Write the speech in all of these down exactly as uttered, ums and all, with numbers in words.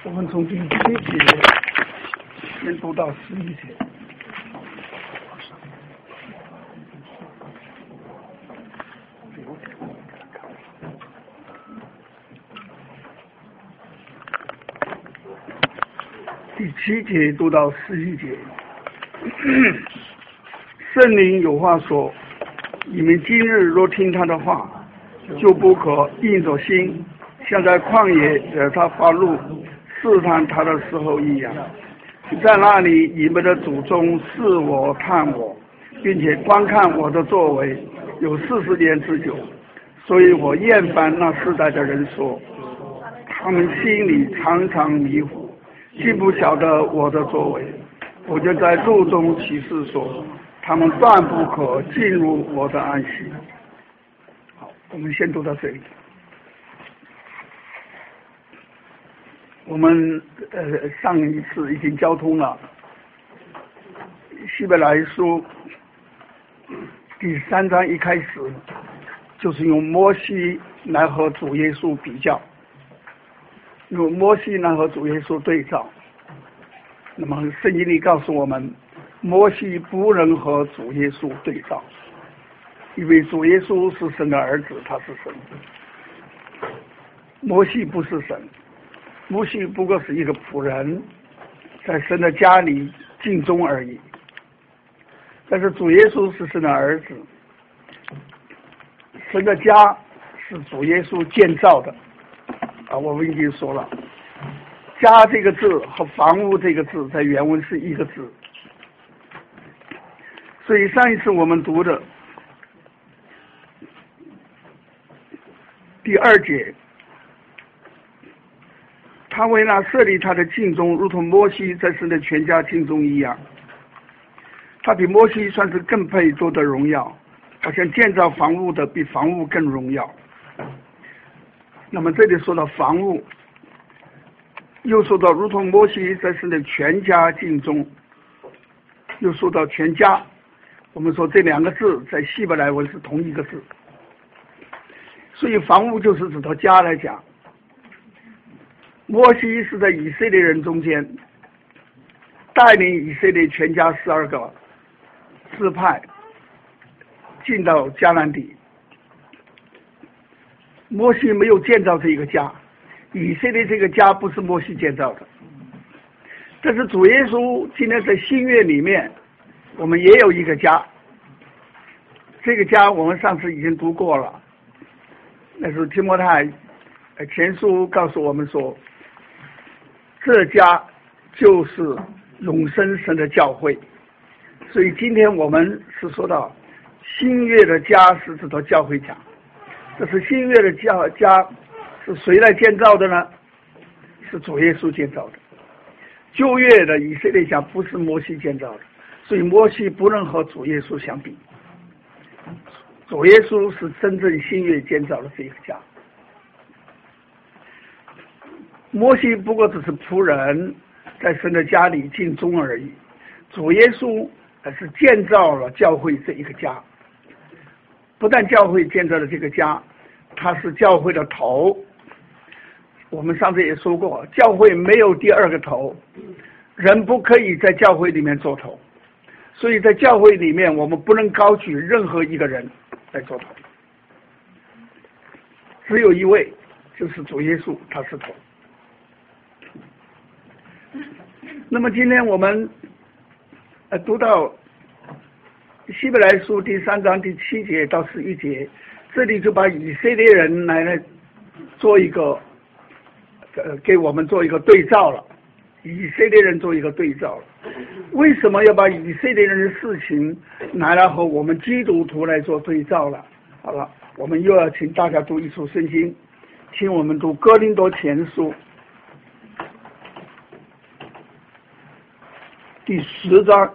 我们从第七节先读到十一节。第七节读到十一节，圣灵有话说：你们今日若听他的话，就不可硬着心，像在旷野惹他发怒试探他的时候一样。在那里，你们的祖宗视我探我，并且观看我的作为，有四十年之久。所以我厌烦那世代的人说，他们心里常常迷糊，竟不晓得我的作为。我就在路中启示说，他们断不可进入我的安息。好，我们先读到这里。我们呃上一次已经交通了希伯来书第三章，一开始就是用摩西来和主耶稣比较，用摩西来和主耶稣对照。那么圣经里告诉我们，摩西不能和主耶稣对照，因为主耶稣是神的儿子，他是神，摩西不是神。摩西不过是一个仆人，在神的家里尽忠而已。但是主耶稣是神的儿子，神的家是主耶稣建造的啊，我们已经说了，家这个字和房屋这个字在原文是一个字。所以上一次我们读的第二节，他为那设立他的敬忠，如同摩西在神的全家敬忠一样。他比摩西算是更配多的荣耀，好像建造房屋的比房屋更荣耀。那么这里说到房屋，又说到如同摩西在神的全家敬忠，又说到全家。我们说这两个字在希伯来文是同一个字，所以房屋就是指到家来讲。摩西是在以色列人中间带领以色列全家十二个支派进到迦南地。摩西没有建造这一个家，以色列这个家不是摩西建造的。但是主耶稣今天在新约里面，我们也有一个家。这个家我们上次已经读过了，那是提摩太前书告诉我们说，这家就是永生神的教会。所以今天我们是说到新约的家是指到教会家。这是新约的家家是谁来建造的呢？是主耶稣建造的。旧约的以色列家不是摩西建造的，所以摩西不能和主耶稣相比。主耶稣是真正新约建造的这个家。摩西不过只是仆人，在神的家里尽忠而已。主耶稣是建造了教会这一个家，不但教会建造了这个家，他是教会的头。我们上次也说过，教会没有第二个头，人不可以在教会里面做头，所以在教会里面我们不能高举任何一个人来做头，只有一位，就是主耶稣，他是头。那么今天我们呃读到希伯来书第三章第七节到十一节，这里就把以色列人来来做一个呃给我们做一个对照了，以色列人做一个对照了。为什么要把以色列人的事情拿来和我们基督徒来做对照了？好了，我们又要请大家读一处圣经，请我们读哥林多前书第十章。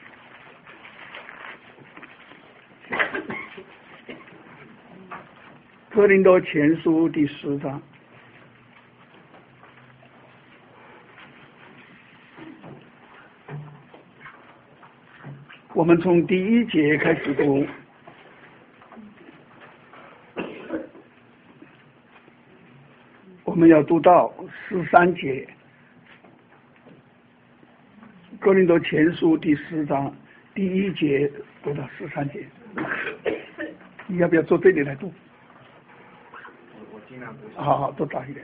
哥林多前书第十章，我们从第一节开始读。我们要读到十三节， 哥林多前书第十章第一节读到十三节，你要不要坐这里来读？ 我尽量读。 好好，多大一点。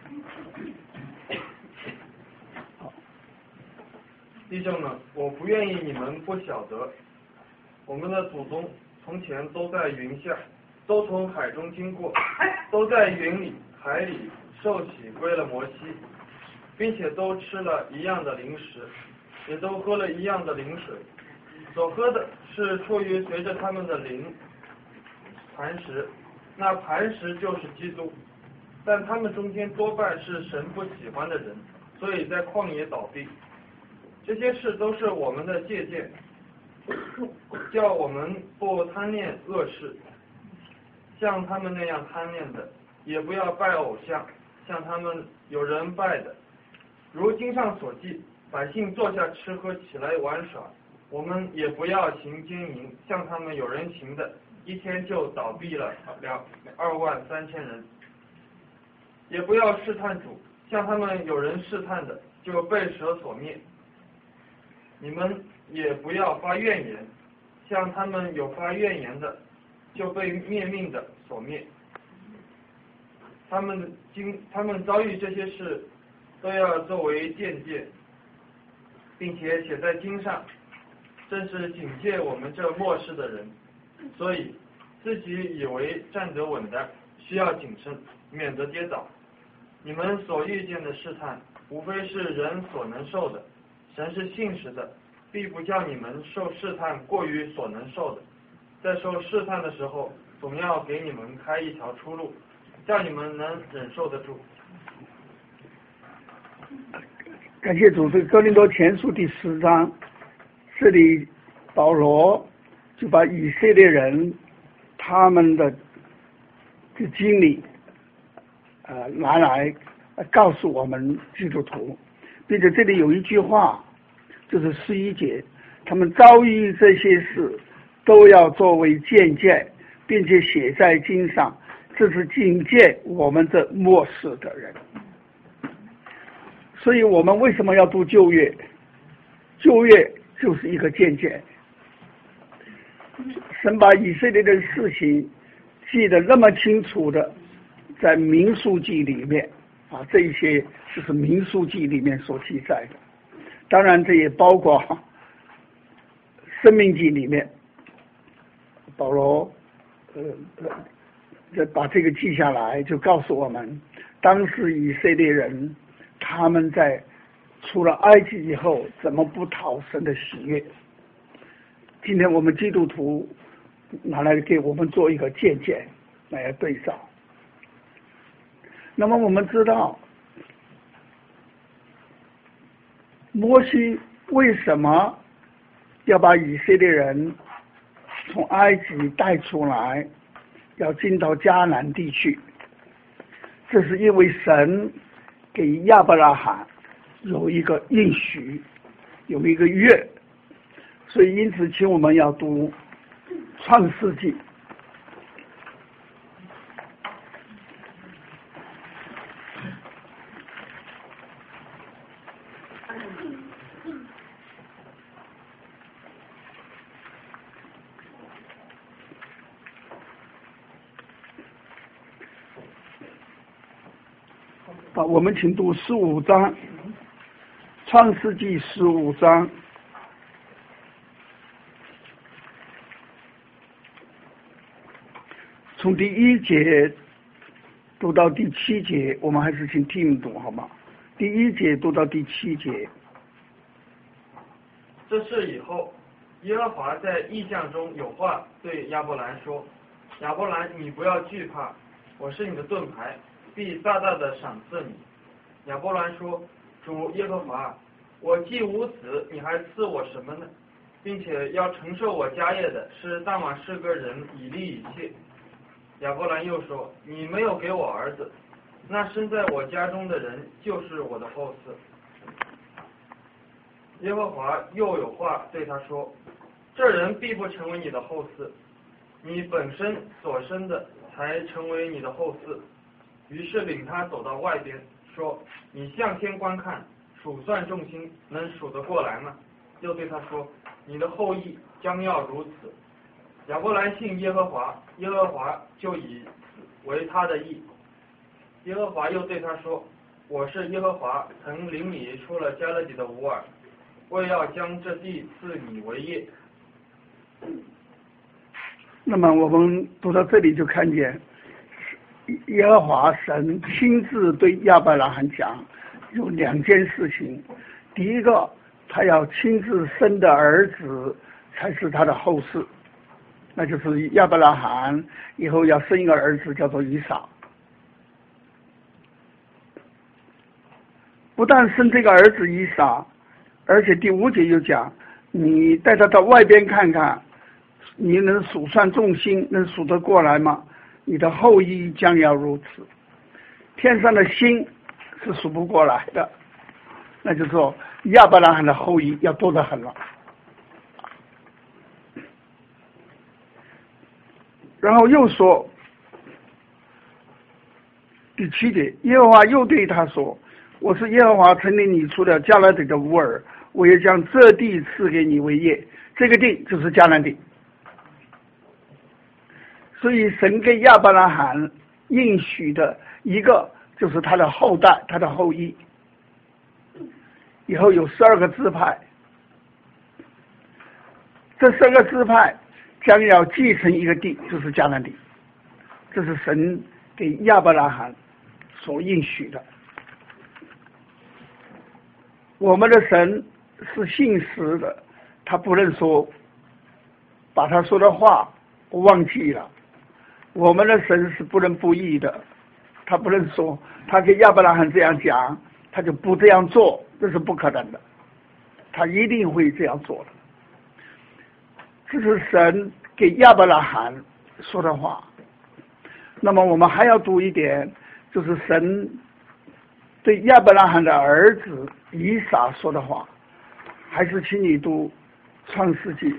好， 弟兄们，我不愿意你们不晓得，我们的祖宗从前都在云下，都从海中经过，都在云里、海里受洗归了摩西，并且都吃了一样的零食，也都喝了一样的灵水，所喝的是出于随着他们的灵磐石，那磐石就是基督。但他们中间多半是神不喜欢的人，所以在旷野倒闭。这些事都是我们的借鉴，叫我们不贪恋恶事，像他们那样贪恋的，也不要拜偶像，像他们有人拜的。如经上所记，百姓坐下吃喝，起来玩耍，我们也不要行奸淫，像他们有人行的，一天就倒闭了两二万三千人。也不要试探主，像他们有人试探的，就被蛇所灭。你们也不要发怨言，像他们有发怨言的，就被灭命的所灭。他们经他们遭遇这些事，都要作为见解，并且写在经上，正是警戒我们这末世的人。所以自己以为站得稳的，需要谨慎，免得跌倒。你们所遇见的试探，无非是人所能受的。神是信实的，必不叫你们受试探过于所能受的。在受试探的时候，总要给你们开一条出路，叫你们能忍受得住。 感谢主，这个哥林多前书第十章，这里保罗就把以色列人他们的这经历呃拿来告诉我们基督徒，并且这里有一句话，就是十一节，他们遭遇这些事都要作为见解，并且写在经上，这是警戒我们这末世的人。所以我们为什么要读旧约？旧约就是一个见解，神把以色列的事情记得那么清楚的，在民数记里面啊，这一些就是民数记里面所记载的。当然这也包括生命记里面，保罗呃呃把这个记下来，就告诉我们当时以色列人他们在出了埃及以后怎么不讨神的喜悦。今天我们基督徒拿来给我们做一个见解来对照。那么我们知道摩西为什么要把以色列人从埃及带出来，要进到迦南地区？这是因为神给亚伯拉罕有一个应许，有一个约，所以因此请我们要读创世纪。好，我们请读十五章，创世纪十五章。从第一节读到第七节，我们还是请 Tim 读好吗？第一节读到第七节。 这事以后，耶和华在异象中有话对亚伯兰说：亚伯兰，你不要惧怕，我是你的盾牌，必大大的赏赐你。亚伯兰说：主耶和华，我既无子，你还赐我什么呢？并且要承受我家业的是大马士革人以利以谢。亚伯兰又说：你没有给我儿子，那生在我家中的人就是我的后嗣。耶和华又有话对他说：这人必不成为你的后嗣，你本身所生的才成为你的后嗣。于是领他走到外边，说：你向天观看，数算众星，能数得过来吗？ 又对他说：“你的后裔将要如此。”亚伯兰信耶和华，耶和华就以此为他的义。耶和华又对他说：“我是耶和华，曾领你出了加勒底的乌尔，为要将这地赐你为业。” 那么我们读到这里就看见，耶和华神亲自对亚伯拉罕讲，有两件事情。第一个，他要亲自生的儿子才是他的后世，那就是亚伯拉罕以后要生一个儿子叫做以撒。不但生这个儿子以撒，而且第五节又讲，你带他到外边看看，你能数算众星，能数得过来吗？你的后裔将要如此。天上的星是数不过来的，那就是说亚伯拉罕的后裔要多得很了。然后又说第七节，耶和华又对他说：“我是耶和华，曾领你出了迦南地的乌尔，我也将这地赐给你为业。”这个地就是迦南地。所以神给亚伯拉罕应许的一个就是他的后代，他的后裔，以后有十二个支派，这十二个支派将要继承一个地，就是迦南地。这是神给亚伯拉罕所应许的。我们的神是信实的，他不能说把他说的话忘记了。我们的神是不能不义的，他不能说他给亚伯拉罕这样讲，他就不这样做，这是不可能的，他一定会这样做的。这是神给亚伯拉罕说的话。那么我们还要读一点，就是神对亚伯拉罕的儿子以撒说的话，还是请你读创世纪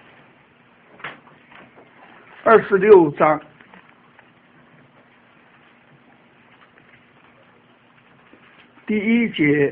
二十六章第一节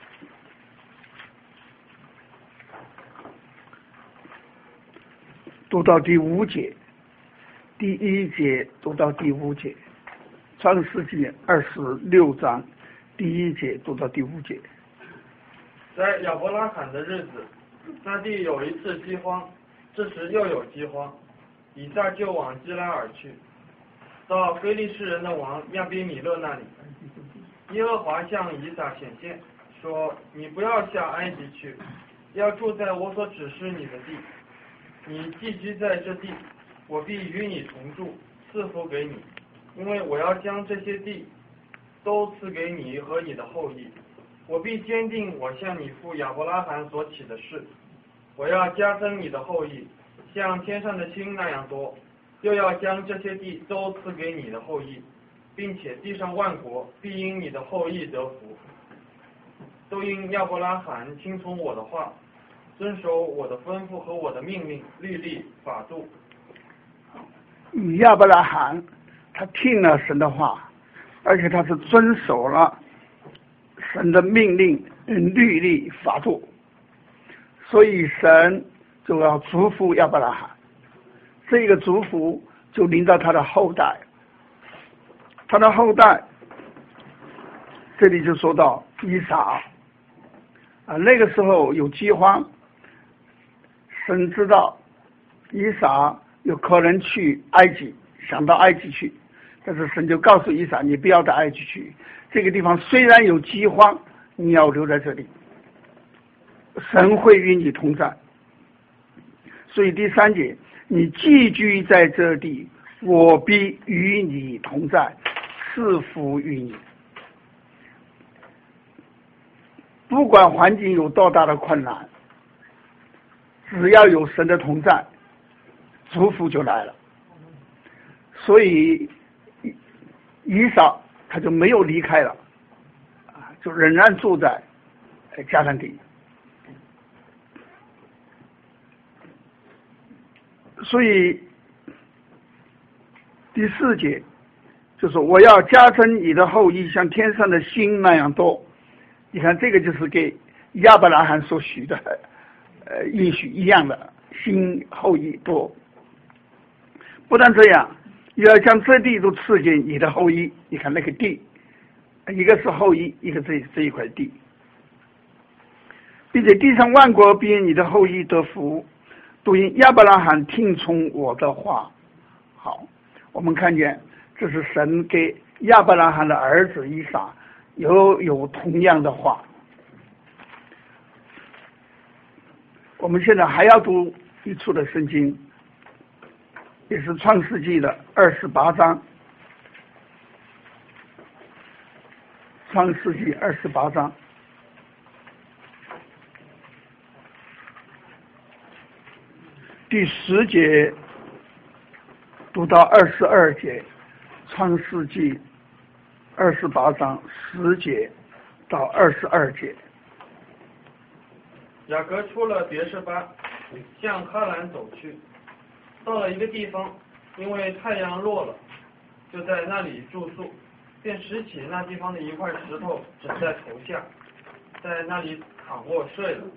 读到第五节，第一节读到第五节，创世纪二十六章第一节读到第五节。 在亚伯拉罕的日子，那地有一次饥荒，这时又有饥荒，以撒就往基拉尔去，到非利士人的王亚比米勒那里。耶和华向以撒显现，说：“你不要下埃及去，要住在我所指示你的地。你寄居在这地，我必与你同住，赐福给你，因为我要将这些地都赐给你和你的后裔。我必坚定我向你父亚伯拉罕所起的事，我要加增你的后裔，像天上的星那样多，又要将这些地都赐给你的后裔，并且地上万国必因你的后裔得福，都因亚伯拉罕听从我的话，遵守我的吩咐和我的命令、律例、法度。” 亚伯拉罕他听了神的话，而且他是遵守了神的命令、律例、法度，所以神就要祝福亚伯拉罕。这个祝福就临到他的后代，他的后代这里就说到以撒啊，那个时候有饥荒，神知道以撒有可能去埃及，想到埃及去，但是神就告诉以撒，你不要到埃及去，这个地方虽然有饥荒，你要留在这里，神会与你同在。所以第三节，你寄居在这地，我必与你同在，赐福于你。不管环境有多大的困难，只要有神的同在，祝福就来了。所以以撒他就没有离开了，啊，就仍然住在迦南地。所以第四节就是我要加增你的后裔，像天上的星那样多。你看这个就是给亚伯拉罕所许的呃应许一样的，新后裔多。不但这样，要将这地都赐给你的后裔。你看那个地，一个是后裔，一个这这一块地，并且地上万国必因你的后裔得福，都因亚伯拉罕听从我的话。好，我们看见这是神给亚伯拉罕的儿子以撒有有同样的话。我们现在还要读一处的圣经，也是创世纪的二十八章。创世纪二十八章第十节读到二十二节，创世纪二十八章十节到二十二节。 雅各出了别是巴，向哈兰走去，到了一个地方，因为太阳落了，就在那里住宿，便拾起那地方的一块石头枕在头下，在那里躺卧睡了。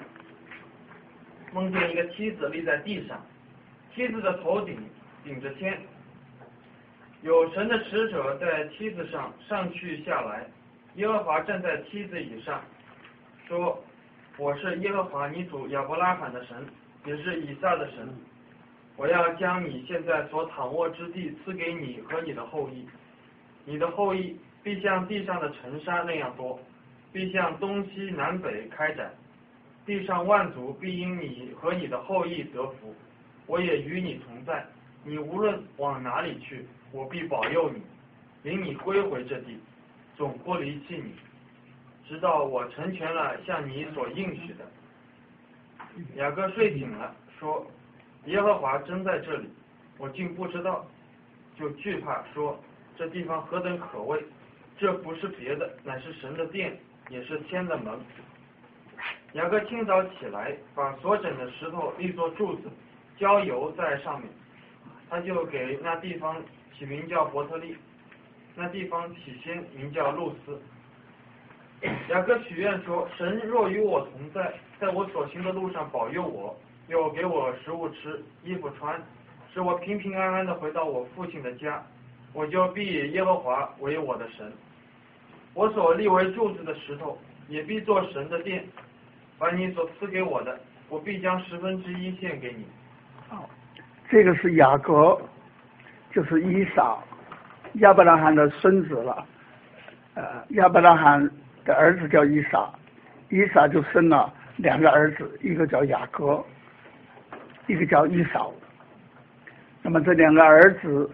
梦见一个梯子立在地上，梯子的头顶顶着天，有神的使者在梯子上上去下来，耶和华站在梯子以上，说：我是耶和华你主亚伯拉罕的神，也是以撒的神。我要将你现在所躺卧之地赐给你和你的后裔，你的后裔必像地上的尘沙那样多，必向东西南北开展，地上万族必因你和你的后裔得福。我也与你同在，你无论往哪里去，我必保佑你，领你归回这地，总不离弃你，直到我成全了向你所应许的。雅各睡醒了，说：耶和华真在这里，我竟不知道，就惧怕，说：这地方何等可畏！这不是别的，乃是神的殿，也是天的门。雅各清早起来，把所枕的石头立作柱子，浇油在上面，他就给那地方起名叫伯特利，那地方起先名叫路斯。雅各许愿说：神若与我同在，在我所行的路上保佑我，又给我食物吃，衣服穿，使我平平安安的回到我父亲的家，我就必以耶和华为我的神。我所立为柱子的石头，也必做神的殿。把你所赐给我的，我必将十分之一献给你。 好，这个是雅各，就是以撒，亚伯拉罕的孙子了。呃，亚伯拉罕的儿子叫以撒，以撒就生了两个儿子，一个叫雅各，一个叫以扫。那么这两个儿子，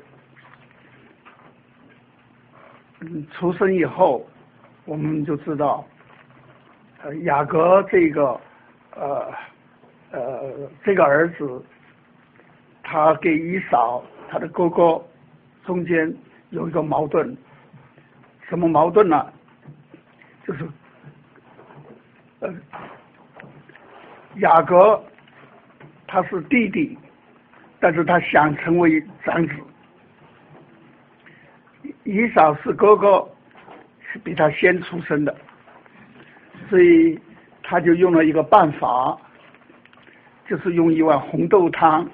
嗯，出生以后，我们就知道，呃，雅各这个，呃，呃，这个儿子，他跟以扫他的哥哥中间有一个矛盾，什么矛盾呢？就是，呃，雅各他是弟弟，但是他想成为长子。以扫是哥哥，是比他先出生的，所以他就用了一个办法，就是用一碗红豆汤。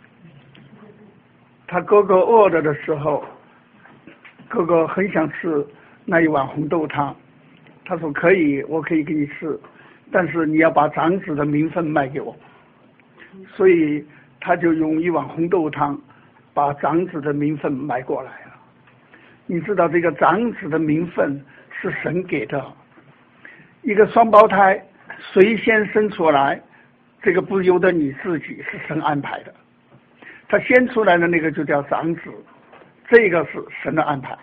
他哥哥饿着的时候，哥哥很想吃那一碗红豆汤，他说可以，我可以给你吃，但是你要把长子的名分卖给我。所以他就用一碗红豆汤把长子的名分买过来了。你知道这个长子的名分是神给的，一个双胞胎谁先生出来，这个不由得你自己，是神安排的。他先出来的那个就叫长子，这个是神的安排。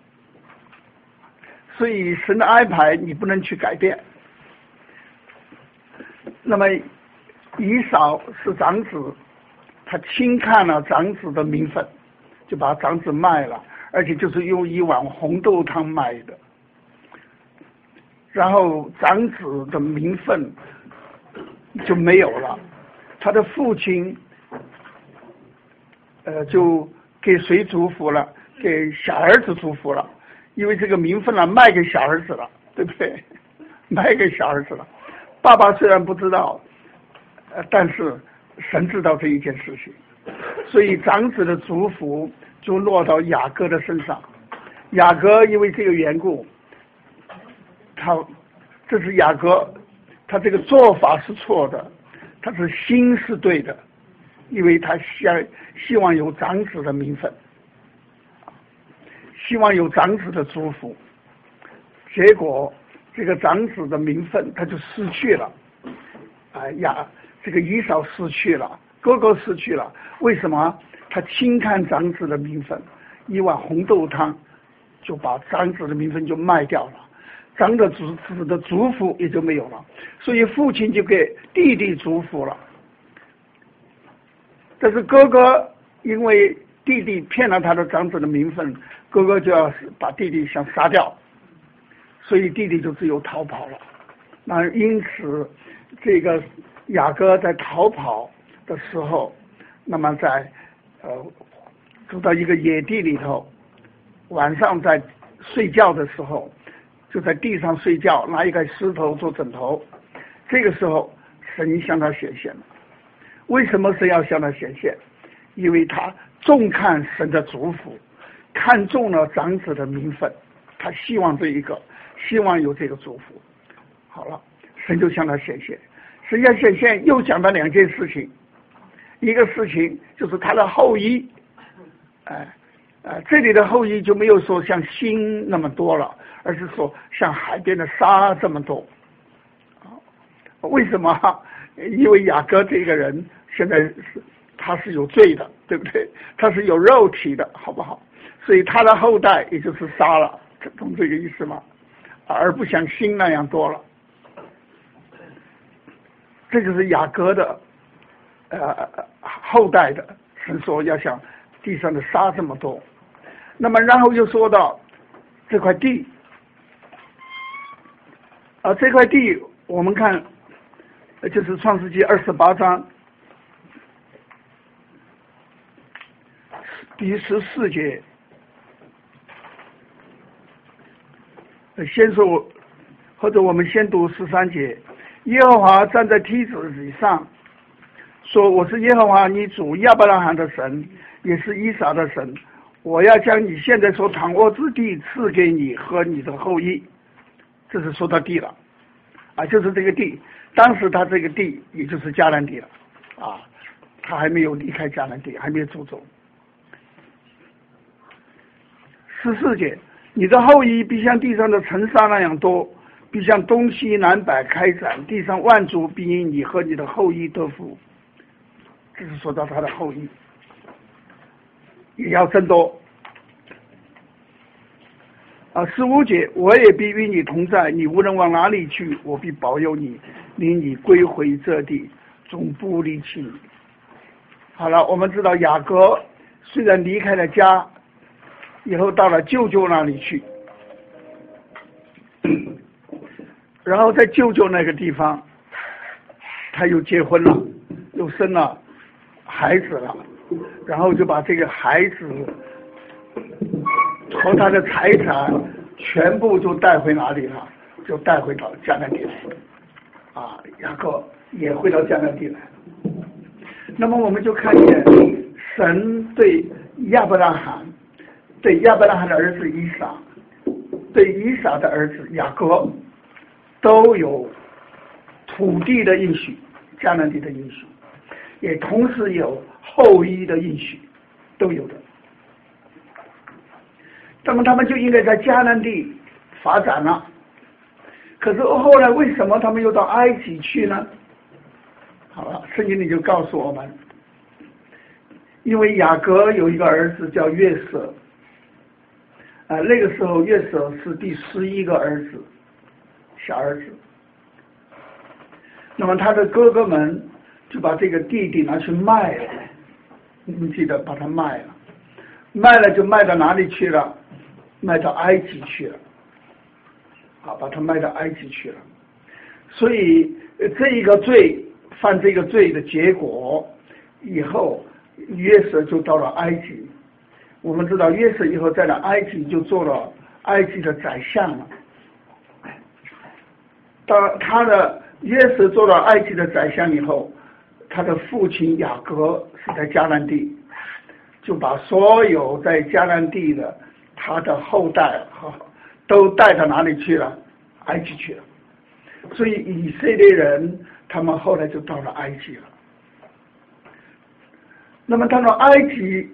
所以神的安排你不能去改变。那么以扫是长子，他轻看了长子的名分，就把长子卖了，而且就是用一碗红豆汤卖的。然后长子的名分就没有了，他的父亲呃就给谁祝福了？给小儿子祝福了，因为这个名分呢卖给小儿子了，对不对？卖给小儿子了。爸爸虽然不知道， 呃，但是神知道这一件事情，所以长子的祝福就落到雅各的身上。雅各因为这个缘故，他这是雅各，他这个做法是错的，他是心是对的，因为他想希望有长子的名分，希望有长子的祝福，结果这个长子的名分他就失去了。啊呀，这个以扫失去了，哥哥失去了，为什么？他轻看长子的名分，一碗红豆汤就把长子的名分就卖掉了，长子子的祝福也就没有了，所以父亲就给弟弟祝福了。但是哥哥因为弟弟骗了他的长子的名分，哥哥就要把弟弟想杀掉，所以弟弟就只有逃跑了。那因此这个雅各在逃跑的时候，那么在呃走到一个野地里头，晚上在睡觉的时候就在地上睡觉，拿一个石头做枕头。这个时候神向他显现了。为什么神要向他显现？因为他重看神的祝福，看中了长子的名分，他希望这一个希望有这个祝福。好了，神就向他显现。神要显现又讲到两件事情，一个事情就是他的后裔，哎、呃，这里的后裔就没有说像星那么多了，而是说像海边的沙这么多。为什么？因为雅各这个人现在是他是有罪的，对不对？他是有肉体的，好不好？所以他的后代也就是杀了，懂这个意思吗？而不像星那样多了。这就是雅各的呃后代的，神说要像地上的沙这么多。那么然后又说到这块地，啊、呃，这块地我们看就是创世纪二十八章第十四节，先说或者我们先读十三节。耶和华站在梯子以上，说：“我是耶和华你主亚伯拉罕的神，也是以撒的神。我要将你现在所躺卧之地赐给你和你的后裔。”这是说到地了，啊，就是这个地。当时他这个地也就是迦南地了，啊，他还没有离开迦南地，还没有出走。十四节，你的后裔必像地上的尘沙那样多，必向东西南北开展，地上万族必因你和你的后裔得福。这是说到他的后裔也要增多。啊，十五节，我也必与你同在，你无论往哪里去，我必保佑你，领你归回这地，总不离弃你。好了，我们知道雅各虽然离开了家，以后到了舅舅那里去，然后在舅舅那个地方，他又结婚了，又生了孩子了，然后就把这个孩子和他的财产全部就带回哪里了？就带回到迦南地来。啊，雅各也回到迦南地来。那么我们就看见神对亚伯拉罕，对亚伯拉罕的儿子以撒，对以撒的儿子雅各，都有土地的应许，迦南地的应许，也同时有后裔的应许，都有的。那么他们就应该在迦南地发展了。可是后来为什么他们又到埃及去呢？好了，圣经里就告诉我们，因为雅各有一个儿子叫约瑟，啊、呃，那个时候约瑟是第十一个儿子，小儿子。那么他的哥哥们就把这个弟弟拿去卖了，你们记得把他卖了，卖了就卖到哪里去了？卖到埃及去了，啊，把他卖到埃及去了。所以这一个罪，犯这个罪的结果，以后约瑟就到了埃及。我们知道约瑟以后在了埃及就做了埃及的宰相了。当他的约瑟做了埃及的宰相以后， 他的父亲雅各是在迦南地，就把所有在迦南地的他的后代都带到哪里去了？埃及去了。所以以色列人他们后来就到了埃及了。那么到了埃及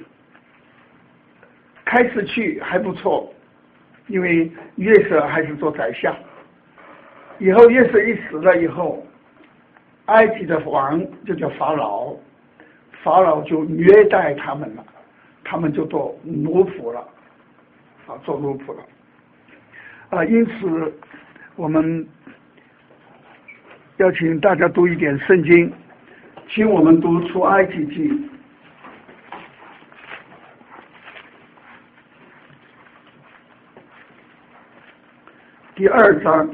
开始去还不错，因为约瑟还是做宰相。以后约瑟一死了以后，埃及的王就叫法老，法老就虐待他们了，他们就做奴仆了，啊，做奴仆了，啊，因此我们要请大家读一点圣经，请我们读出埃及记第二章。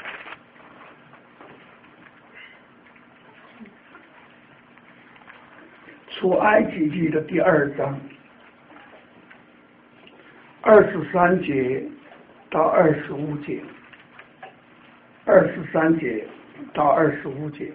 出埃及记的第二章，二十三节到二十五节，二十三节到二十五节。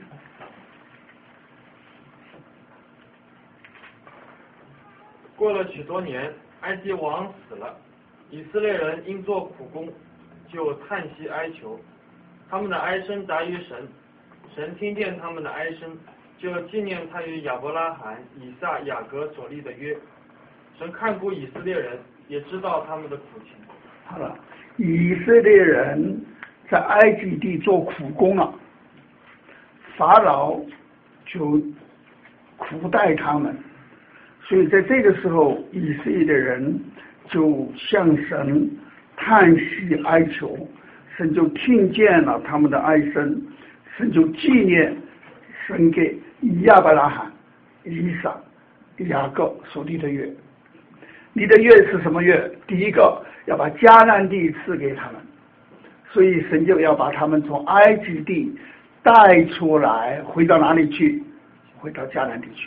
过了许多年，埃及王死了，以色列人因做苦工，就叹息哀求，他们的哀声达于神，神听见他们的哀声，就纪念他与亚伯拉罕、以撒、雅各所立的约。神看顾以色列人，也知道他们的苦情。 好了，以色列人在埃及地做苦工了，法老就苦待他们，所以在这个时候，以色列人就向神叹息哀求，神就听见了他们的哀声，神就纪念神给亚伯拉罕、以撒、雅各所立的约。立的约是什么约？第一个要把迦南地赐给他们，所以神就要把他们从埃及地带出来，回到哪里去？回到迦南地去。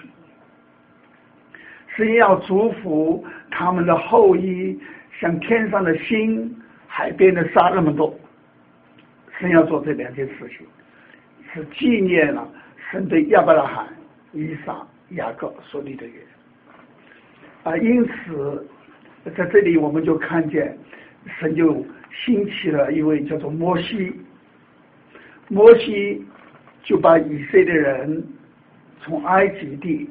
神要祝福他们的后裔像天上的星、海边的沙那么多。神要做这两件事情，是纪念了神对亚伯拉罕、以撒、雅各所立的约啊，因此在这里我们就看见神就兴起了一位叫做摩西，摩西就把以色列人从埃及地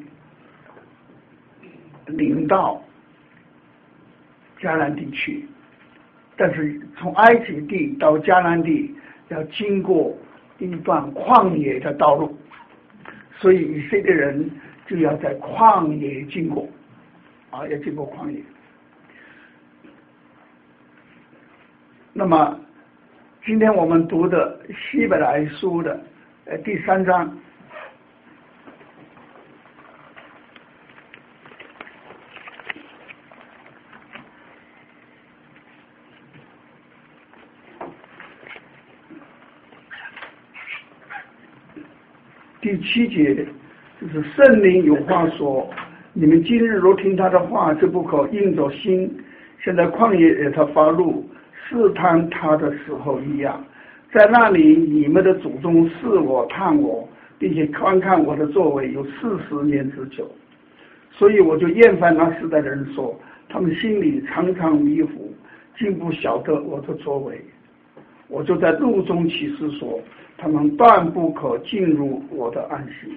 领到迦南地去，但是从埃及地到迦南地要经过一段旷野的道路，所以以色列人就要在旷野经过啊，要经过旷野。那么今天我们读的希伯来书的呃第三章，第七节就是圣灵有话说，你们今日若听他的话，就不可硬着心，现在旷野惹他发怒，试探他的时候一样。在那里你们的祖宗试我探我，并且观看我的作为有四十年之久，所以我就厌烦那时代的人说，他们心里常常迷糊，竟不晓得我的作为。我就在路中启示说，他们断不可进入我的安息。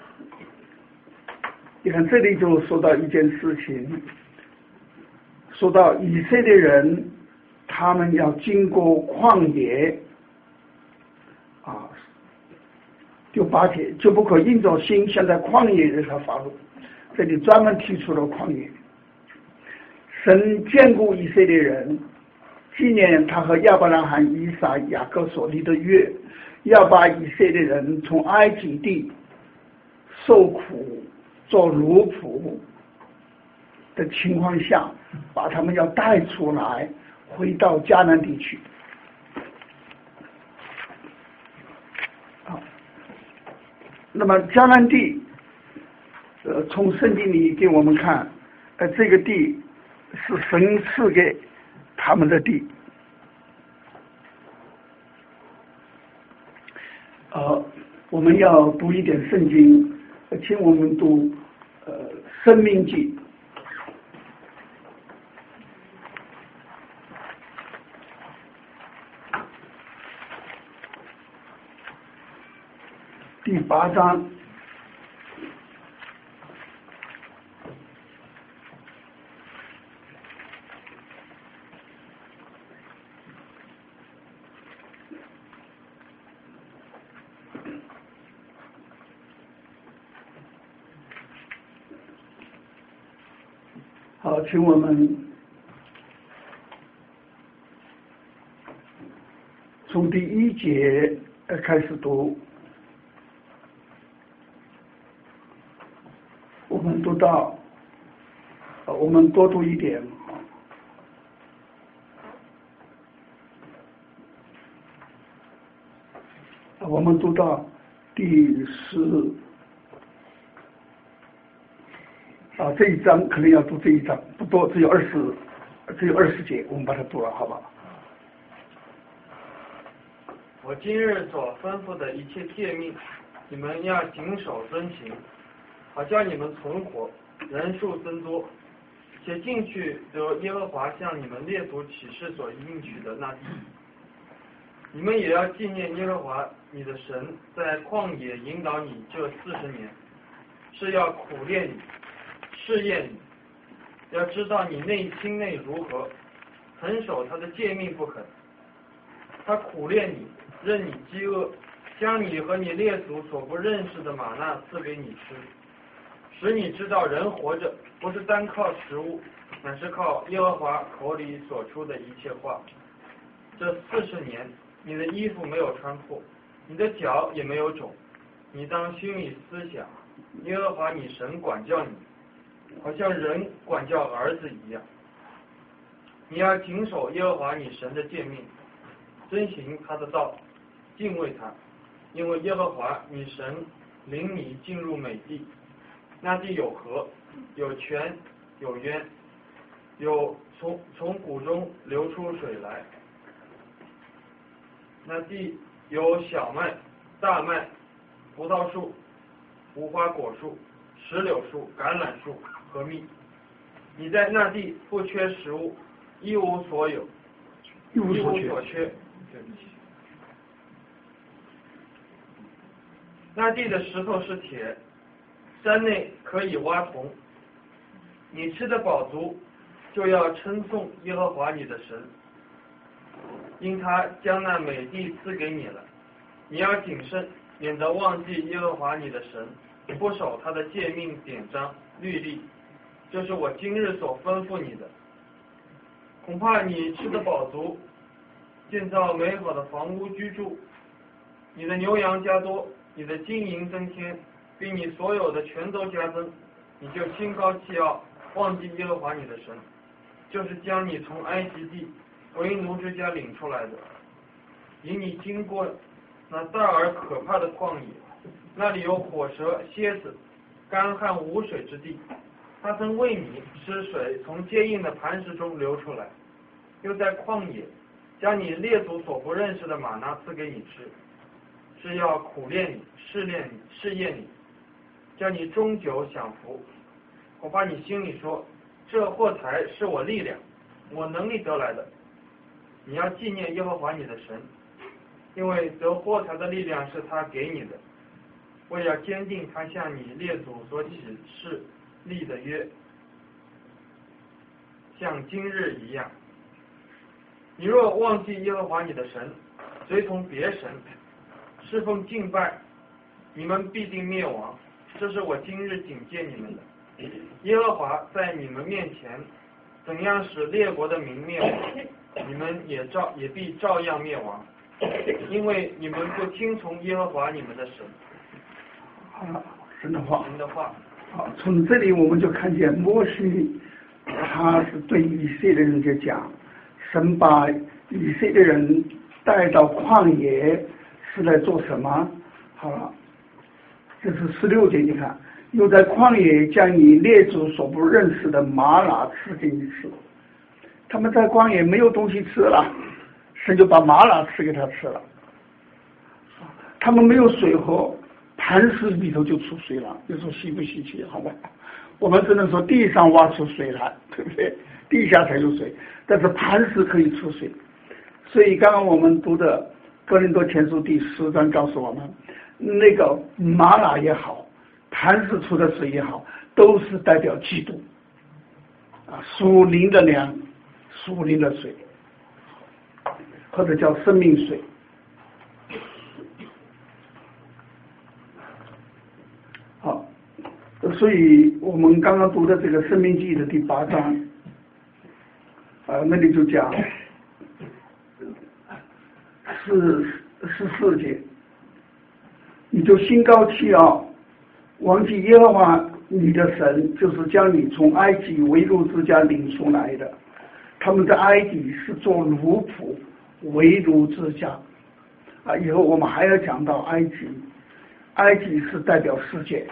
你看这里就说到一件事情，说到以色列人他们要经过旷野啊，就八节就不可硬着心，现在旷野惹他发怒，这里专门提出了旷野。神眷顾以色列人，纪念他和亚伯拉罕、以撒、雅各所立的约，要把以色列人从埃及地受苦做奴仆的情况下，把他们要带出来，回到迦南地区。好，那么迦南地，呃，从圣经里给我们看，呃，这个地是神赐给他们的地。呃，我们要读一点圣经， 请我们读呃《申命记》第八章。好，请我们从第一节开始读。我们读到，我们多读一点。我们读到第十。啊，这一章可能要读这一章，不多，只有二十，只有二十节，我们把它读了，好吧？ 我今日所吩咐的一切诫命，你们要谨守遵行，好叫你们存活，人数增多，且进去得耶和华向你们列祖起誓所应许的那地。你们也要纪念耶和华你的神在旷野引导你这四十年，是要苦练你。试验你，要知道你内心内如何，恒守他的诫命不肯。他苦练你，任你饥饿，将你和你列祖所不认识的玛纳赐给你吃，使你知道人活着不是单靠食物，乃是靠耶和华口里所出的一切话。这四十年，你的衣服没有穿破，你的脚也没有肿。你当心里思想，耶和华你神管教你，好像人管教儿子一样。你要谨守耶和华你神的诫命，遵行他的道，敬畏他，因为耶和华你神领你进入美地，那地有河，有泉，有渊，有从从谷中流出水来。那地有小麦、大麦、葡萄树、无花果树、石榴树、橄榄树和蜜。你在那地不缺食物，一无所有， 一无所缺。对不起。那地的石头是铁，山内可以挖铜。你吃得饱足，就要称颂耶和华你的神，因他将那美地赐给你了。你要谨慎，免得忘记耶和华你的神，不守他的诫命典章律例，这是我今日所吩咐你的。恐怕你吃得饱足，建造美好的房屋居住，你的牛羊加多，你的金银增添，比你所有的全都加增，你就心高气傲，忘记耶和华你的神，就是将你从埃及地为奴之家领出来的，引你经过那大而可怕的旷野，那里有火蛇、蝎子，干旱无水之地。他曾为你使水从坚硬的磐石中流出来，又在旷野将你列祖所不认识的玛纳赐给你吃，是要苦练你、试炼你、试验你，叫你终久享福。恐怕你心里说，这货财是我力量、我能力得来的。你要纪念耶和华你的神，因为得货财的力量是他给你的，为要坚定他向你列祖所起誓立的约，像今日一样。你若忘记耶和华你的神，随从别神，侍奉敬拜，你们必定灭亡。这是我今日警戒你们的。耶和华在你们面前怎样使列国的民灭亡，你们也照也必照样灭亡，因为你们不听从耶和华你们的神。 好，神的话。 神的话。 好，从这里我们就看见摩西，他是对以色列人就讲，神把以色列人带到旷野是在做什么？好了，这是十六节，你看，又在旷野将你列祖所不认识的玛拿赐给你吃。他们在旷野没有东西吃了，神就把玛拿赐给他吃了。他们没有水喝， 磐石里头就出水了，你说稀不稀奇？好吧，我们只能说地上挖出水来，对不对？地下才有水，但是磐石可以出水。所以刚刚我们读的哥林多前书第十章告诉我们，那个玛拿也好，磐石出的水也好，都是代表基督啊，属灵的粮，属灵的水，或者叫生命水。好，所以我们刚刚读的这个《生命记》的第八章，啊，那里就讲是十四节，你就心高气傲，忘记耶和华你的神，就是将你从埃及为奴之家领出来的。他们在埃及是做奴仆，为奴之家。啊，以后我们还要讲到埃及，埃及是代表世界，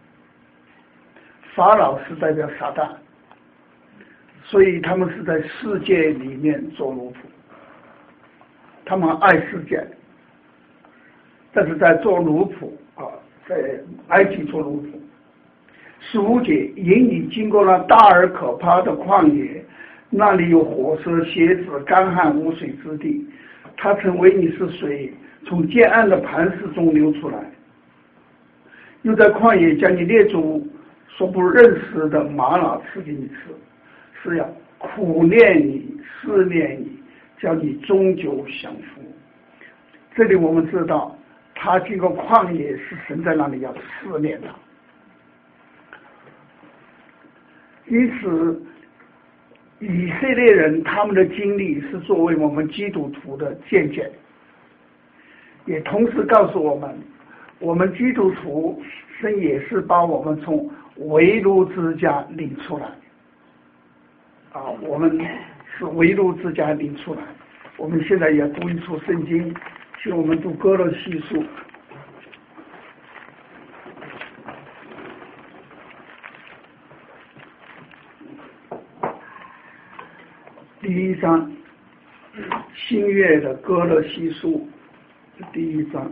法老是代表撒旦，所以他们是在世界里面做奴仆，他们爱世界，但是在做奴仆啊，在埃及做奴仆。十五节，引你经过了大而可怕的旷野，那里有火蛇蝎子，干旱无水之地，它曾为你是水，从坚暗的磐石中流出来。又在旷野将你列祖所不认识的玛瑙赐给你吃，是要苦练你，试炼你，叫你终究降服。这里我们知道，他经过旷野是神在那里要试炼他。因此以色列人他们的经历是作为我们基督徒的见解，也同时告诉我们，我们基督徒神也是把我们从为奴之家领出来啊，我们是为奴之家领出来。我们现在也读一处圣经，请我们读歌罗西书第一章，新约的歌罗西书第一章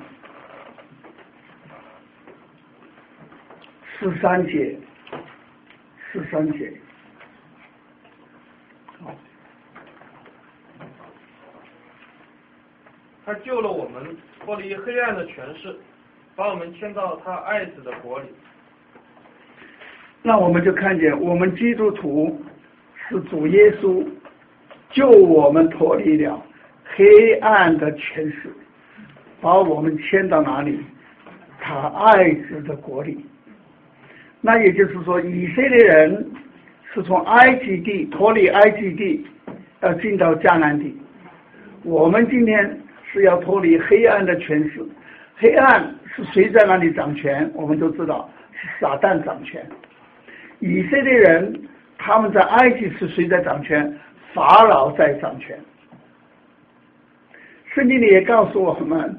十三节，十三节。好， 他救了我们脱离黑暗的权势，把我们迁到他爱子的国里。 那我们就看见，我们基督徒是主耶稣救我们脱离了黑暗的权势，把我们迁到哪里？他爱子的国里。那也就是说，以色列人是从埃及地脱离埃及地，要进到迦南地。我们今天是要脱离黑暗的权势。黑暗是谁在那里掌权？我们都知道是撒旦掌权。以色列人他们在埃及是谁在掌权？法老在掌权。圣经里也告诉我们，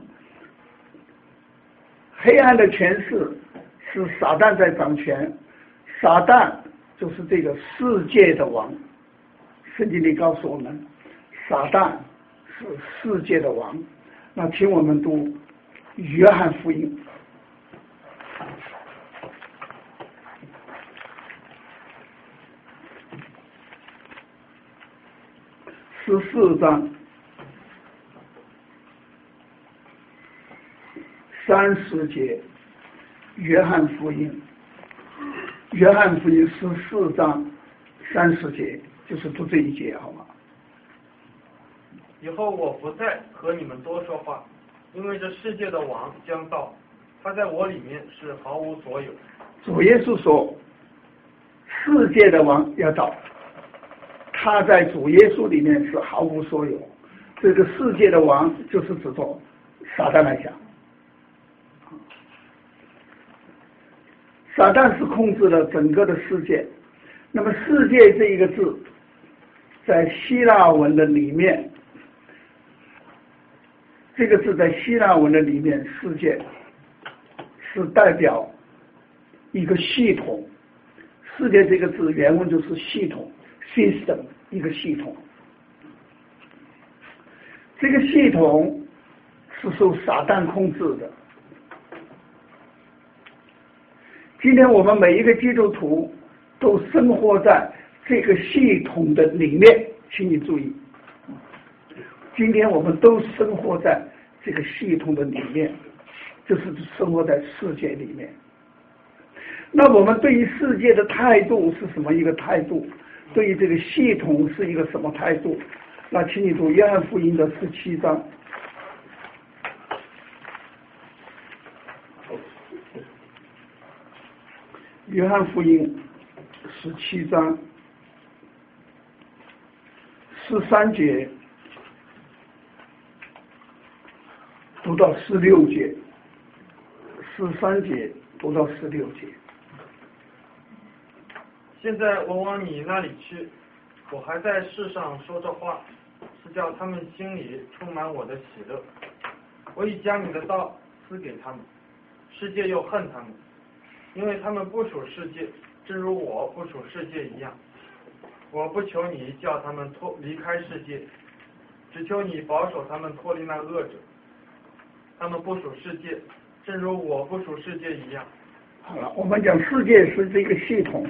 黑暗的权势是撒旦在掌权，撒旦就是这个世界的王。圣经里告诉我们，撒旦是世界的王。那请我们读约翰福音十四章三十节，约翰福音，约翰福音十四章三十节，就是读这一节，好吗？ 以后我不再和你们多说话，因为这世界的王将到，他在我里面是毫无所有。 主耶稣说，世界的王要到，他在主耶稣里面是毫无所有。这个世界的王就是指着撒旦来讲，撒旦是控制了整个的世界。那么世界这一个字在希腊文的里面，这个字在希腊文的里面，世界是代表一个系统。世界这个字原文就是系统 system， 一个系统。这个系统是受撒旦控制的， 今天我们每一个基督徒都生活在这个系统的里面，请你注意，今天我们都生活在这个系统的里面，就是生活在世界里面。那我们对于世界的态度是什么一个态度？对于这个系统是一个什么态度？那请你读约翰福音的十七章。约翰福音十七章十三节读到十六节，十三节读到十六节。 现在我往你那里去，我还在世上说这话，是叫他们心里充满我的喜乐。我已将你的道赐给他们，世界又恨他们，因为他们不属世界，正如我不属世界一样。我不求你叫他们脱离开世界，只求你保守他们脱离那恶者。他们不属世界，正如我不属世界一样。 好了，我们讲世界是这个系统，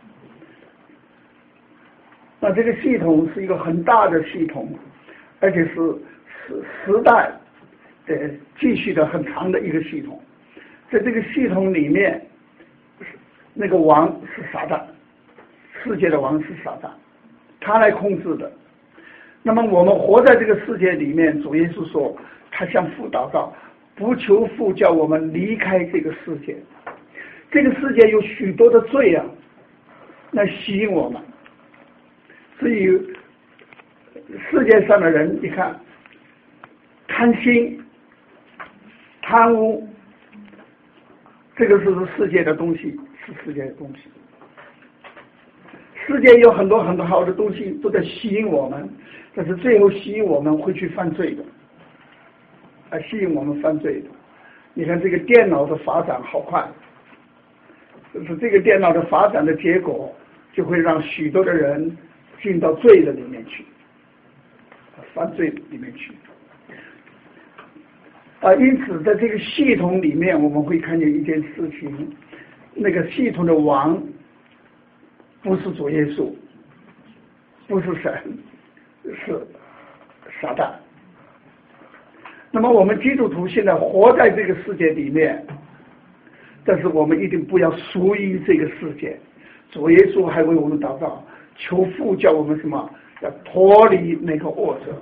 那这个系统是一个很大的系统，而且是时时代的继续的很长的一个系统。在这个系统里面，那个王是撒旦，世界的王是撒旦，他来控制的。那么我们活在这个世界里面，主耶稣说他向父祷告，不求父叫我们离开这个世界。这个世界有许多的罪啊，来吸引我们。至于世界上的人，你看贪心、贪污，这个是世界的东西，是世界的东西。世界有很多很多好的东西都在吸引我们，但是最后吸引我们会去犯罪的，啊，吸引我们犯罪的。你看这个电脑的发展好快，就是这个电脑的发展的结果，就会让许多的人进到罪的里面去，犯罪里面去。啊，因此在这个系统里面，我们会看见一件事情，那个系统的王不是主耶稣，不是神，是撒旦。那么我们基督徒现在活在这个世界里面，但是我们一定不要属于这个世界。主耶稣还为我们祷告，求父叫我们什么？要脱离那个恶者。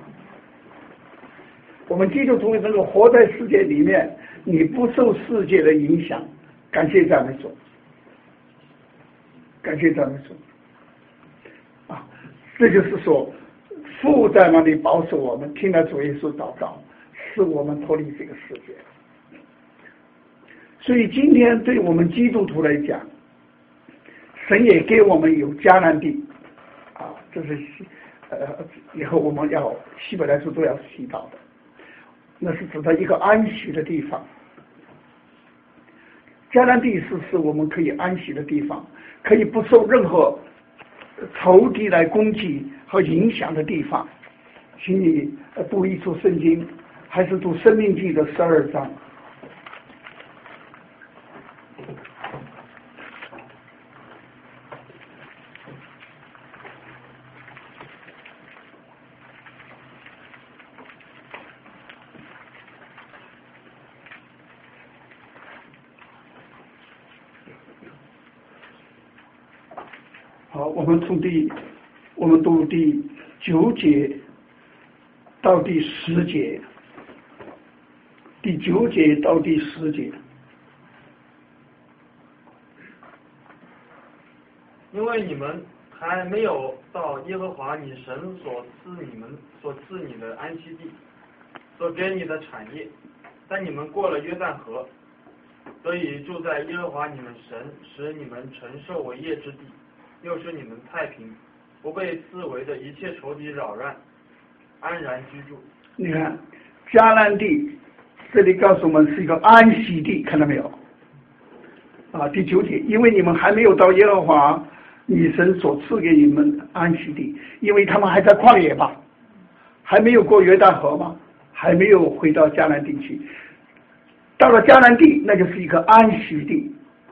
我们基督徒能够活在世界里面，你不受世界的影响，感谢赞美主，感谢赞美主。啊，这就是说，父在那里保守我们，听了主耶稣祷告，使我们脱离这个世界。所以今天对我们基督徒来讲，神也给我们有迦南地，啊，这是呃以后我们要希伯来书都要提到的，那是指的一个安息的地方。迦南地是是我们可以安息的地方，可以不受任何仇敌来攻击和影响的地方。请你读一处圣经，还是读申命记的十二章。好，我们从第我们读第九节到第十节，第九节到第十节。 因为你们还没有到耶和华你神所赐你们所赐你的安息地，所给你的产业，但你们过了约旦河，所以住在耶和华你们神使你们承受为业之地，又使你们太平，不被四围的一切仇敌扰乱，安然居住。 你看迦南地这里告诉我们是一个安息地，看到没有啊？第九节，因为你们还没有到耶和华你神所赐给你们安息地，因为他们还在旷野吧，还没有过约旦河嘛，还没有回到迦南地去。到了迦南地，那就是一个安息地，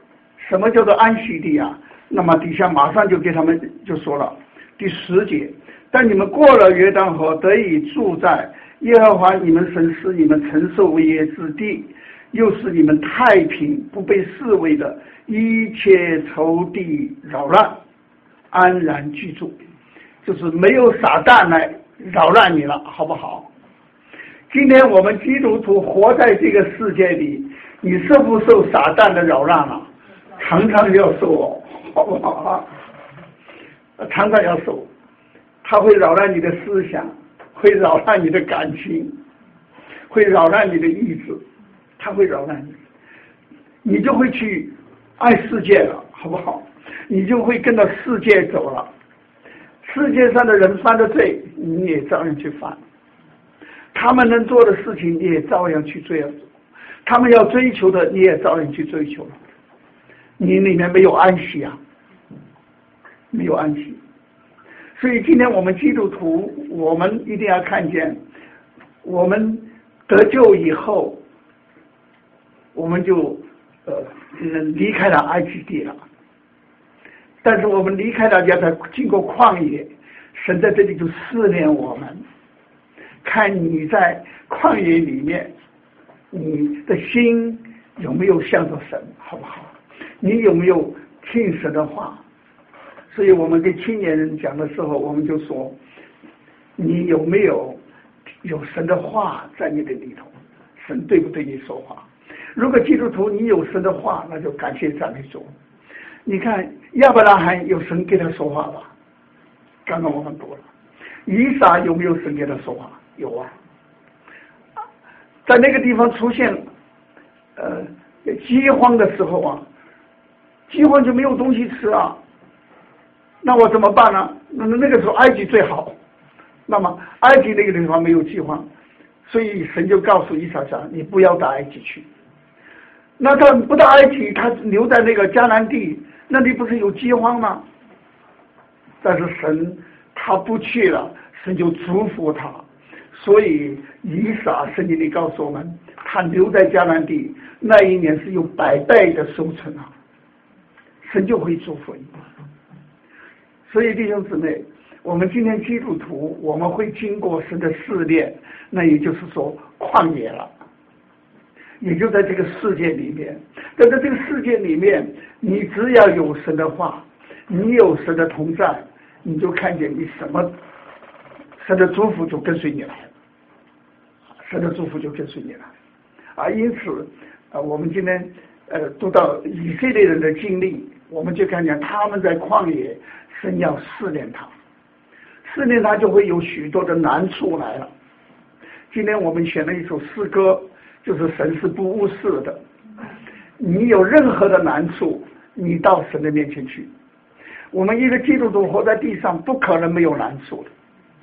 什么叫做安息地啊？那么底下马上就给他们就说了，第十节，但你们过了约旦河，得以住在耶和华你们神使你们承受为业之地，又是你们太平，不被视为的一切仇敌扰乱，安然居住，就是没有撒旦来扰乱你了，好不好？今天我们基督徒活在这个世界里，你受不受撒旦的扰乱了？常常要受哦，好不好啊？常常要受，它会扰乱你的思想，会扰乱你的感情，会扰乱你的意志，它会扰乱你，你就会去爱世界了，好不好？你就会跟着世界走了。世界上的人犯的罪，你也照样去犯。他们能做的事情，你也照样去追；他们要追求的，你也照样去追求了。你里面没有安息啊，没有安息。所以今天我们基督徒，我们一定要看见，我们得救以后，我们就呃离开了埃及地了。但是我们离开了，要在经过旷野，神在这里就试炼我们，看你在旷野里面，你的心有没有向着神，好不好？你有没有听神的话？所以我们跟青年人讲的时候，我们就说，你有没有有神的话在你的里头？神对不对你说话？如果基督徒你有神的话，那就感谢赞美主。你看亚伯拉罕有神给他说话吧？刚刚我们读了。以撒有没有神给他说话？有啊。在那个地方出现呃饥荒的时候啊，饥荒就没有东西吃啊，那我怎么办呢？那那个时候埃及最好，那么埃及那个地方没有饥荒，所以神就告诉以撒讲，你不要到埃及去。那他不到埃及，他留在那个迦南地，那里不是有饥荒吗？但是神他不去了，神就祝福他。所以以撒圣经里告诉我们，他留在迦南地那一年是有百倍的收成啊，神就会祝福你。所以弟兄姊妹，我们今天基督徒，我们会经过神的试炼，那也就是说旷野了，也就在这个世界里面。但在这个世界里面，你只要有神的话，你有神的同在，你就看见你什么神的祝福就跟随你来，神的祝福就跟随你来啊！因此啊，我们今天呃读到以色列人的经历，我们就看见他们在旷野，神要试炼他，试炼他就会有许多的难处来了。今天我们选了一首诗歌，就是神是不误事的。你有任何的难处，你到神的面前去。我们一个基督徒活在地上，不可能没有难处的。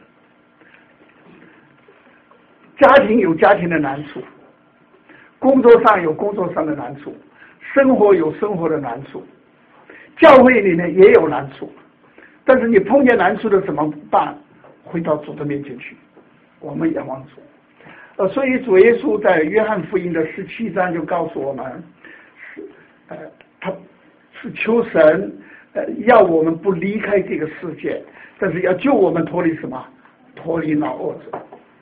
家庭有家庭的难处，工作上有工作上的难处，生活有生活的难处，教会里面也有难处。但是你碰见难处的怎么办？回到主的面前去，我们仰望主。呃，所以主耶稣在约翰福音的十七章就告诉我们，是呃，他是求神呃要我们不离开这个世界，但是要救我们脱离什么？脱离那恶者，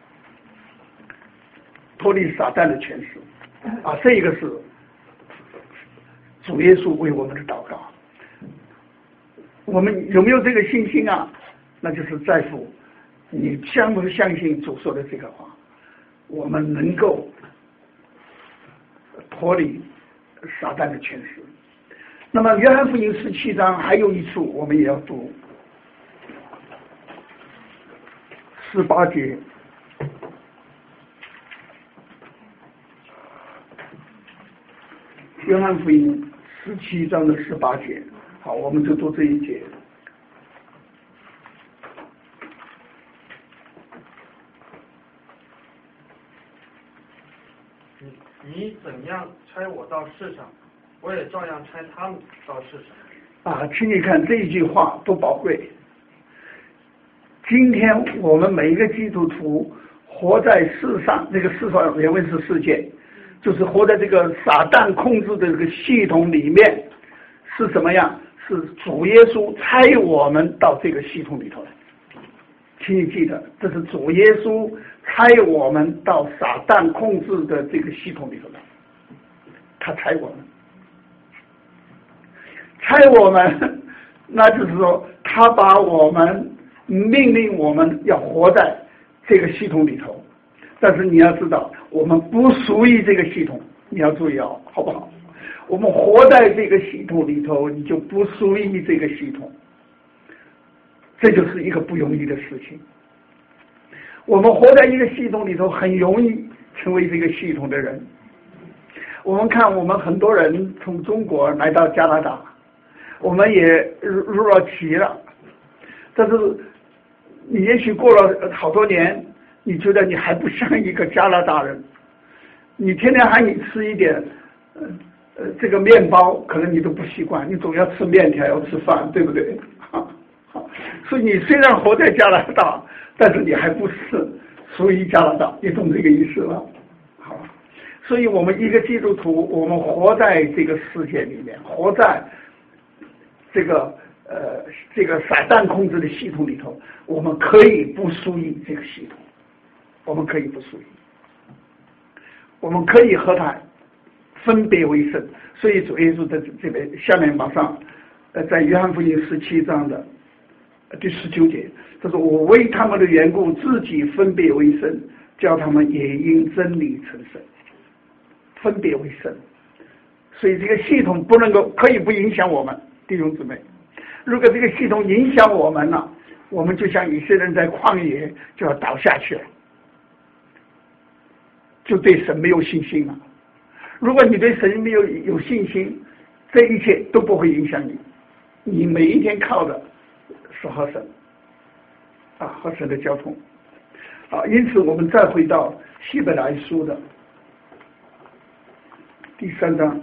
脱离撒旦的权势啊！这一个是主耶稣为我们的祷告。我们有没有这个信心啊？那就是在乎你相不相信主说的这个话。我们能够脱离撒旦的权势。那么约翰福音十七章还有一处我们也要读，十八节。约翰福音十七章的十八节，好，我们就读这一节。 你怎样差我到世上，我也照样差他们到世上。 啊，请你看这一句话多宝贵。今天我们每一个基督徒活在世上，这个世上原文是世界，就是活在这个撒旦控制的这个系统里面， 是什么样？是主耶稣差我们到这个系统里头来。请你记得，这是主耶稣差我们到撒旦控制的这个系统里头来，他差我们，差我们，那就是说，他把我们命令我们要活在这个系统里头。但是你要知道，我们不属于这个系统，你要注意哦，好不好？我们活在这个系统里头，你就不属于这个系统，这就是一个不容易的事情。我们活在一个系统里头，很容易成为这个系统的人。我们看，我们很多人从中国来到加拿大，我们也入入了籍了，但是你也许过了好多年，你觉得你还不像一个加拿大人，你天天喊你吃一点呃呃这个面包，可能你都不习惯，你总要吃面条，要吃饭，对不对？好，好，所以你虽然活在加拿大，但是你还不是属于加拿大，你懂这个意思吗？好，所以我们一个基督徒，我们活在这个世界里面，活在这个呃这个撒旦控制的系统里头，我们可以不属于这个系统，我们可以不属于，我们可以和他分别为圣。所以主耶稣在这边下面马上呃在约翰福音十七章的第十九节，他说：“我为他们的缘故，自己分别为圣，叫他们也因真理成圣。”分别为圣，所以这个系统不能够可以不影响我们弟兄姊妹。如果这个系统影响我们了，我们就像以色列人在旷野就要倒下去了，就对神没有信心了。如果你对神没有有信心，这一切都不会影响你。你每一天靠的是和神啊，和神的交通啊。因此，我们再回到希伯来书的第三章。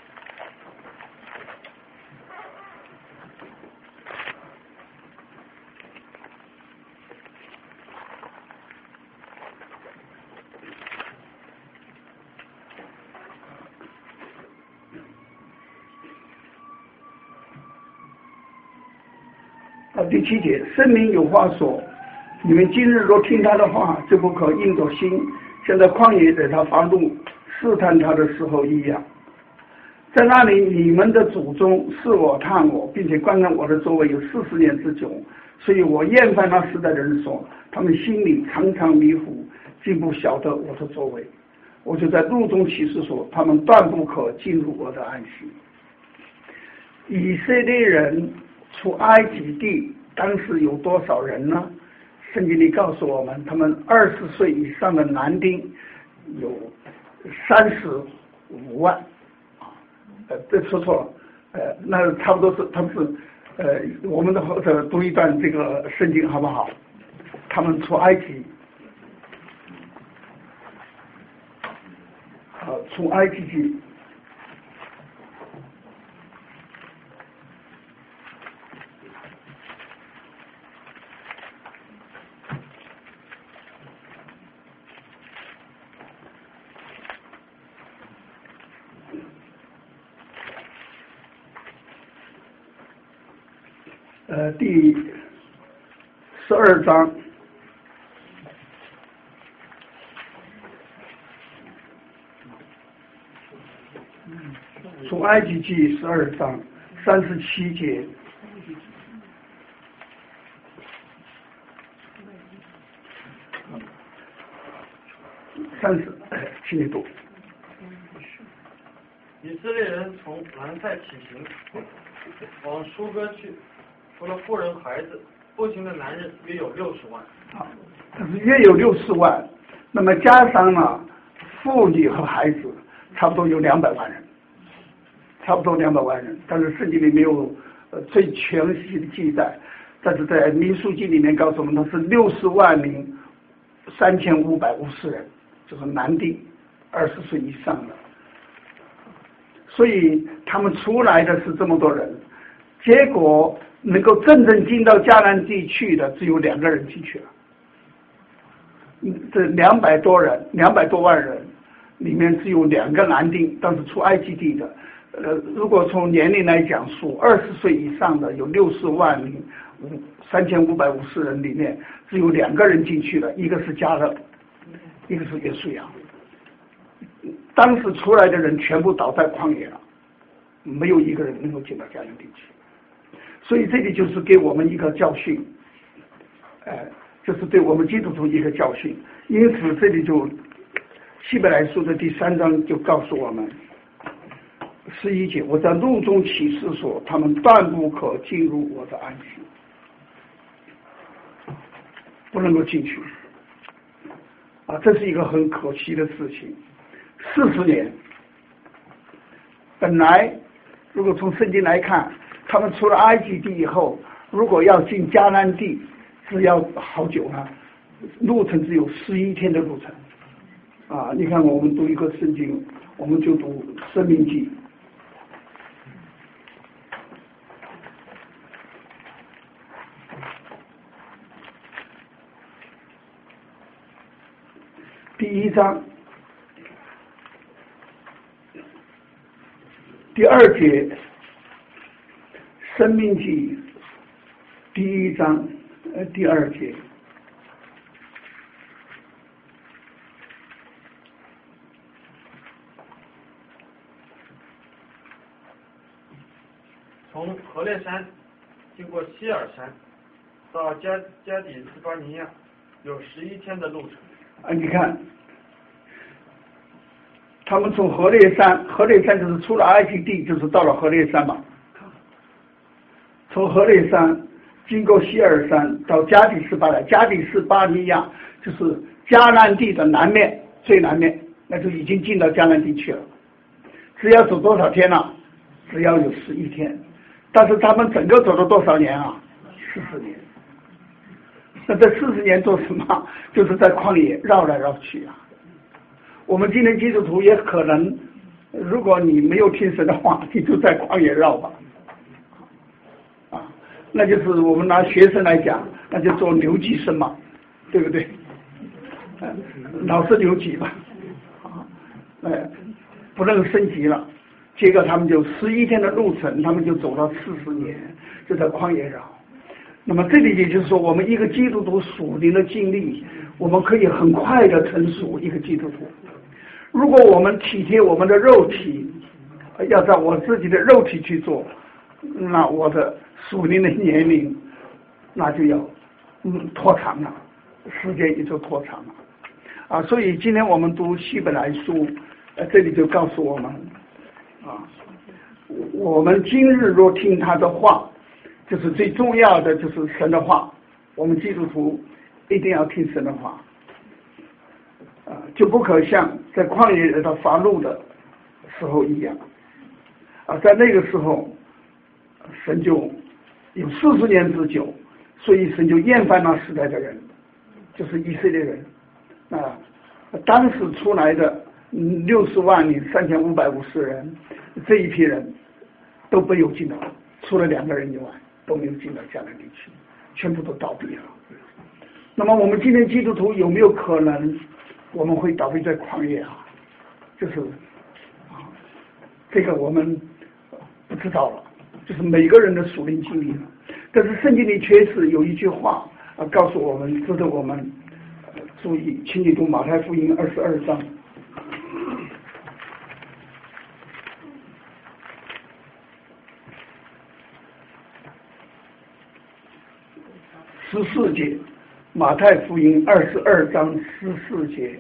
啊，第七节，圣灵有话说：你们今日若听他的话，就不可硬着心，像在旷野在他发怒试探他的时候一样。在那里，你们的祖宗是我探我，并且观看我的作为有四十年之久，所以我厌烦那时代的人说，他们心里常常迷糊，竟不晓得我的作为。我就在路中启示说，他们断不可进入我的安息。以色列人出埃及地当时有多少人呢？圣经里告诉我们，他们二十岁以上的男丁有三十五万啊，呃，这说错了，呃，那差不多是他们是呃，我们的或者读一段这个圣经好不好？他们出埃及，好，出埃及记。呃，第十二章，从埃及记十二章三十七节，三十，请你读。 以色列人从南塞起行，往舒哥去。除了妇人孩子，步行的男人约有六十万。啊， 但是约有六十万，那么加上呢，妇女和孩子，差不多有两百万人，差不多两百万人。但是圣经里没有呃最详细的记载，但是在民数记里面告诉我们，它是六十万零三千五百五十人，就是男丁二十岁以上的。所以他们出来的是这么多人，结果能够真正进到迦南地去的只有两个人进去了。这两百多人，两百多万人里面只有两个男丁，当时出埃及地的， 呃，如果从年龄来讲述，二十岁以上的有六十万五三千五百五十人里面，只有两个人进去了，一个是加勒，一个是约书亚。当时出来的人全部倒在旷野了，没有一个人能够进到迦南地区。所以这里就是给我们一个教训，呃，这是对我们基督徒一个教训。因此这里就希伯来书的第三章就告诉我们，十一节，我在怒中起誓说，他们断不可进入我的安息，不能够进去啊，这是一个很可惜的事情。四十年，本来如果从圣经来看，他们出了埃及地以后，如果要进迦南地，是要好久啊，路程只有十一天的路程啊。你看我们读一个圣经，我们就读申命记。第一章第二节，申命记第一章呃第二节， 从何烈山经过希尔山到加加底斯巴尼亚，有十一天的路程。 啊，你看，他们从何烈山，何烈山就是出了埃及地，就是到了何烈山嘛。从何烈山经过希尔山到加底斯巴尼亚，加底斯巴尼亚就是迦南地的南面，最南面，那就已经进到迦南地去了。只要走多少天呢、啊？只要有十一天。但是他们整个走了多少年啊？四十年。那这四十年做什么？就是在旷野绕来绕去啊。我们今天基督徒也可能，如果你没有听神的话，你就在旷野绕吧。啊，那就是我们拿学生来讲，那就做留级生嘛，对不对？呃、老是留级吧，啊，呃，不能升级了。结果他们就十一天的路程，他们就走了四十年，就在旷野绕。那么这里也就是说，我们一个基督徒属灵的经历，我们可以很快的成熟一个基督徒。如果我们体贴我们的肉体，要在我自己的肉体去做，那我的属灵的年龄那就要嗯拖长了，时间也就拖长了啊。所以今天我们读希伯来书，呃，这里就告诉我们啊，我们今日若听他的话，就是最重要的就是神的话，我们基督徒一定要听神的话啊，就不可像在旷野里头发怒的时候一样啊，在那个时候神就有四十年之久，所以神就厌烦那时代的人，就是以色列人啊，当时出来的六十万零三千五百五十人，这一批人都没有进到，除了两个人以外都没有进到迦南地区，全部都倒闭了。那么我们今天基督徒有没有可能我们会倒闭在旷野啊？就是啊，这个我们不知道了，就是每个人的属灵经历了。但是圣经里确实有一句话啊，告诉我们，值得我们、呃、注意，请你读马太福音二十二章。十四节，马太福音二十二章十四节。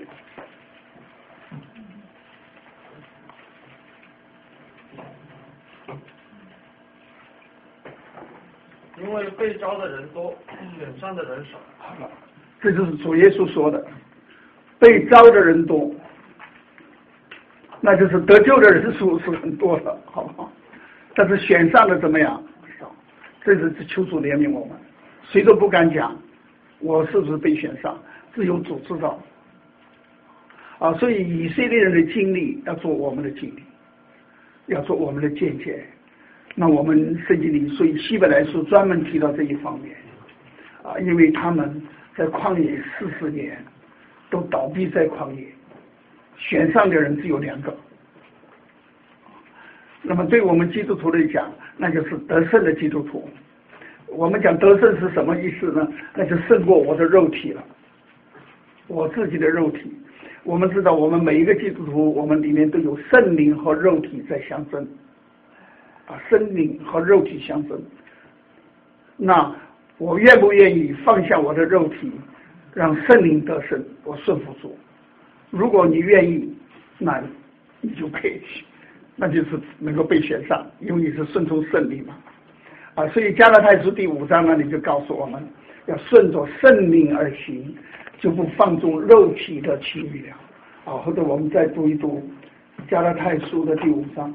因为被招的人多，选上的人少。 好了，这就是主耶稣说的，被招的人多，那就是得救的人数是很多的，好不好？但是选上的怎么样？少，这是求主怜悯我们。谁都不敢讲我是不是被选上，只有主知道啊。所以以色列人的经历要做我们的经历，要做我们的见解。那我们圣经里，所以希伯来书专门提到这一方面啊，因为他们在旷野四十年都倒闭在旷野，选上的人只有两个。 那么对我们基督徒来讲，那就是得胜的基督徒。我们讲得胜是什么意思呢？那就胜过我的肉体了，我自己的肉体。我们知道，我们每一个基督徒，我们里面都有圣灵和肉体在相争，啊，圣灵和肉体相争。那我愿不愿意放下我的肉体，让圣灵得胜？我顺服主。如果你愿意，那你就配，那就是能够被选上，因为你是顺从圣灵嘛。啊，所以加拉太书第五章那里就告诉我们，要顺着圣灵而行，就不放纵肉体的情欲了。啊，或者我们再读一读加拉太书的第五章。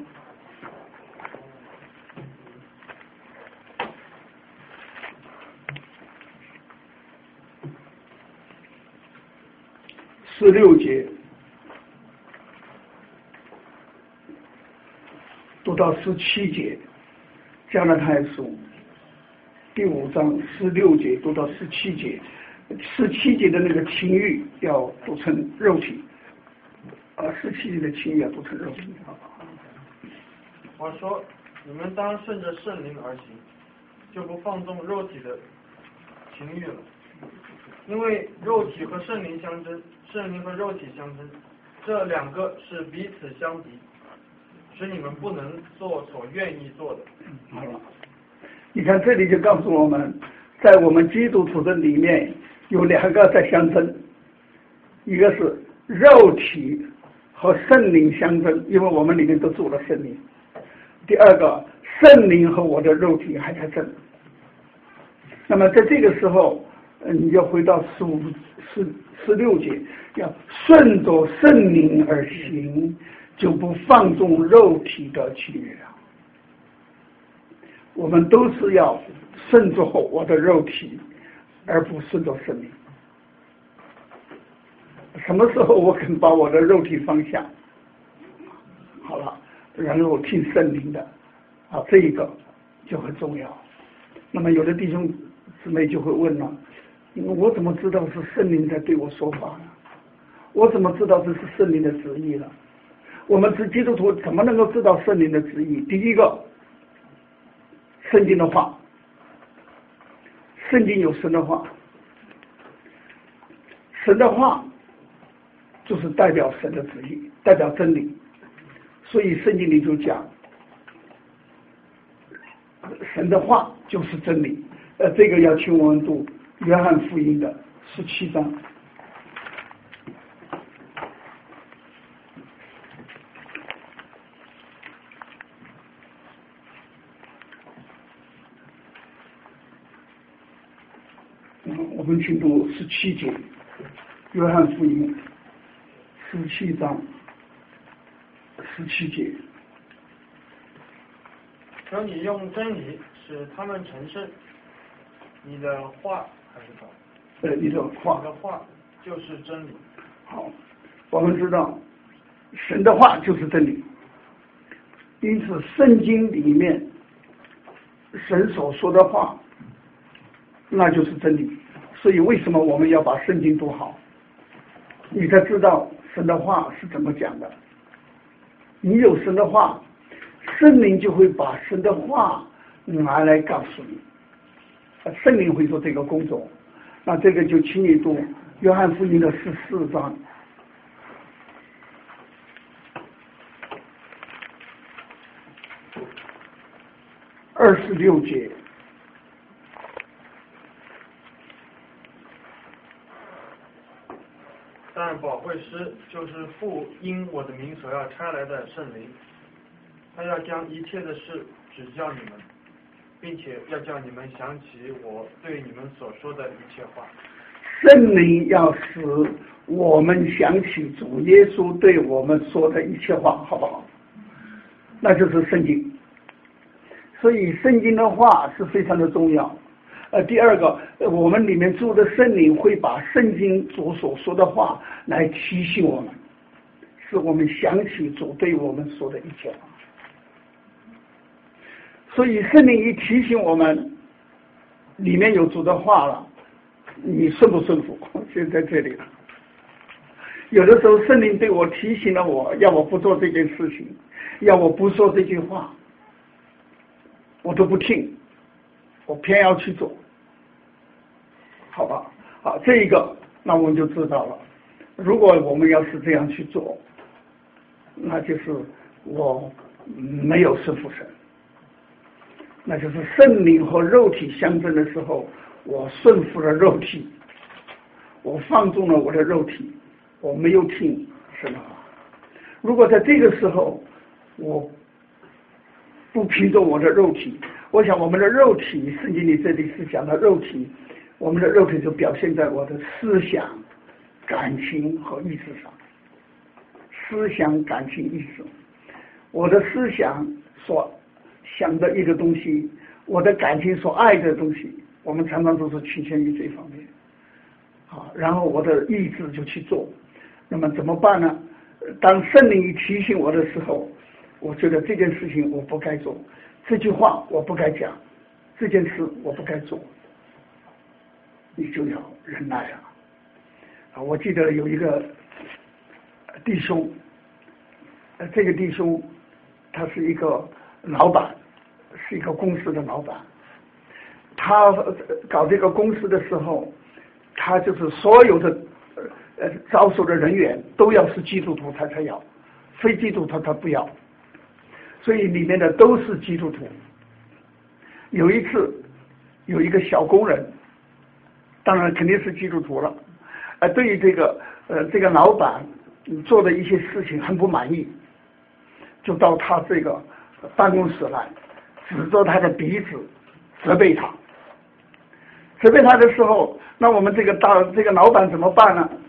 十六节读到十七节，加拉太书第五章十六节读到十七节，十七节的那个情欲要读成肉体，啊，十七节的情欲要读成肉体。 我说，你们当顺着圣灵而行，就不放纵肉体的情欲了，因为肉体和圣灵相争，圣灵和肉体相争，这两个是彼此相敌，使你们不能做所愿意做的。 好了，你看这里就告诉我们，在我们基督徒的里面有两个在相争，一个是肉体和圣灵相争，因为我们里面都住了圣灵；第二个，圣灵和我的肉体还在争。那么在这个时候，你要回到十五、十十六节，要顺着圣灵而行，就不放纵肉体的情欲了。我们都是要顺着我的肉体，而不顺着圣灵。什么时候我肯把我的肉体放下？好了，然后听圣灵的，啊，这一个就很重要。那么有的弟兄姊妹就会问了，我怎么知道是圣灵在对我说话呢？我怎么知道这是圣灵的旨意呢？我们是基督徒，怎么能够知道圣灵的旨意？第一个，圣经的话，圣经有神的话，神的话就是代表神的旨意，代表真理。所以圣经里就讲，神的话就是真理。呃，这个要请我们读约翰福音的十七章。我们请读十七节，约翰福音十七章十七节。 求你用真理使他们成圣，你的话还是什么？ 呃，你的话， 你的话就是真理。 好，我们知道神的话就是真理，因此圣经里面神所说的话，那就是真理。所以为什么我们要把圣经读好？你才知道神的话是怎么讲的。你有神的话，圣灵就会把神的话拿来告诉你，圣灵会做这个工作。那这个就请你读约翰福音的十四章。二十六节。 但保惠师就是父因我的名所要差来的圣灵，他要将一切的事指教你们，并且要叫你们想起我对你们所说的一切话。 圣灵要使我们想起主耶稣对我们说的一切话，好不好？那就是圣经。所以圣经的话是非常的重要。呃，第二个，我们里面住的圣灵会把圣经主所说的话来提醒我们，使我们想起主对我们说的一切话。所以圣灵一提醒我们，里面有主的话了，你顺不顺服？就在这里了。 有的时候圣灵对我提醒了我，要我不做这件事情，要我不说这句话，我都不听，我偏要去做，好吧？好，这一个那我们就知道了。如果我们要是这样去做，那就是我没有顺服神，那就是圣灵和肉体相争的时候，我顺服了肉体，我放纵了我的肉体，我没有听神的话。如果在这个时候我不凭着我的肉体，我想我们的肉体，圣经里这里是讲的肉体，我们的肉体就表现在我的思想、感情和意识上。思想、感情、意识，我的思想所想的一个东西，我的感情所爱的东西，我们常常都是趋向于这方面。好，然后我的意志就去做。那么怎么办呢？当圣灵一提醒我的时候，我觉得这件事情我不该做，这句话我不该讲，这件事我不该做，你就要忍耐了。啊，我记得有一个弟兄，呃，这个弟兄他是一个老板，是一个公司的老板。他搞这个公司的时候，他就是所有的呃招收的人员都要是基督徒他才要，非基督徒他不要，所以里面的都是基督徒。有一次有一个小工人，当然肯定是基督徒了，呃，对于这个呃这个老板做的一些事情很不满意，就到他这个办公室来，指着他的鼻子责备他。责备他的时候，那我们这个大这个老板怎么办呢？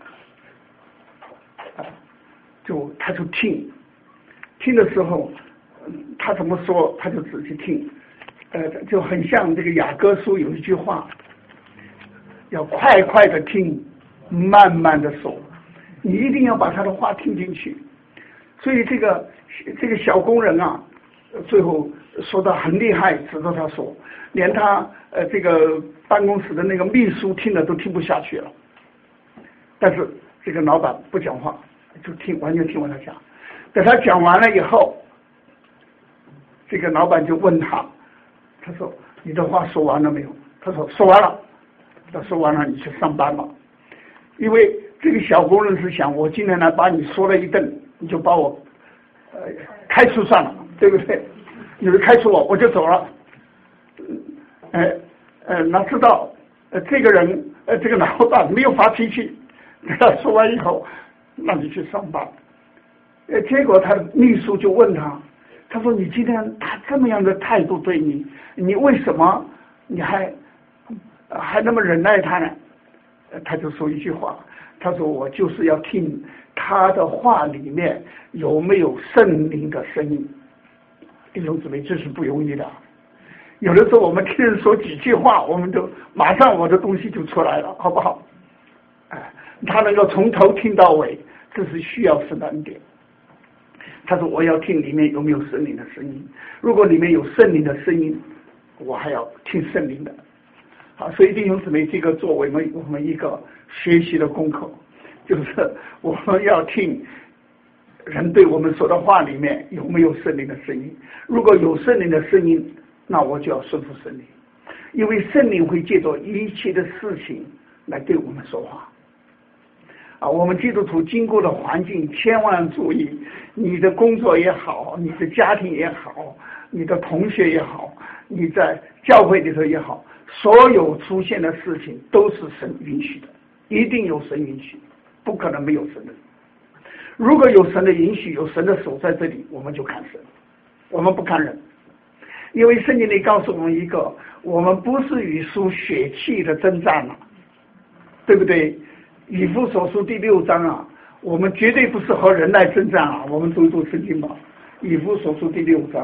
就他就听，听的时候，他怎么说他就仔细听，呃，就很像这个雅歌书有一句话，要快快的听，慢慢的说，你一定要把他的话听进去。所以这个这个小工人啊，最后说的很厉害，指着他说，连他呃这个办公室的那个秘书听了都听不下去了。但是这个老板不讲话，就听完全听完他讲。等他讲完了以后，这个老板就问他，他说你的话说完了没有？他说说完了。他说完了，你去上班吧。因为这个小工人是想，我今天来把你说了一顿，你就把我呃开除算了，对不对？你就开除我，我就走了。呃呃，哪知道呃这个人呃这个老板没有发脾气，他说完以后，那你去上班。呃，结果他的秘书就问他，他说你今天他这么样的态度对你，你为什么你还还那么忍耐他呢？他就说一句话，他说我就是要听他的话里面有没有圣灵的声音。弟兄姊妹，这是不容易的。有的时候我们听人说几句话，我们就马上我的东西就出来了，好不好？哎，他能够从头听到尾，这是需要神的恩典。他说我要听里面有没有圣灵的声音，如果里面有圣灵的声音，我还要听圣灵的。好，所以弟兄姊妹，这个作为我们我们一个学习的功课，就是我们要听人对我们说的话里面有没有圣灵的声音。如果有圣灵的声音，那我就要顺服圣灵，因为圣灵会借着一切的事情来对我们说话。啊，我们基督徒经过的环境，千万注意，你的工作也好，你的家庭也好，你的同学也好，你在教会里头也好，所有出现的事情都是神允许的，一定有神允许，不可能没有神的。如果有神的允许，有神的手在这里，我们就看神，我们不看人。因为圣经里告诉我们一个，我们不是与属血气的征战了，对不对？以弗所书第六章啊，我们绝对不是和人来征战啊。我们读一读圣经吧，以弗所书第六章。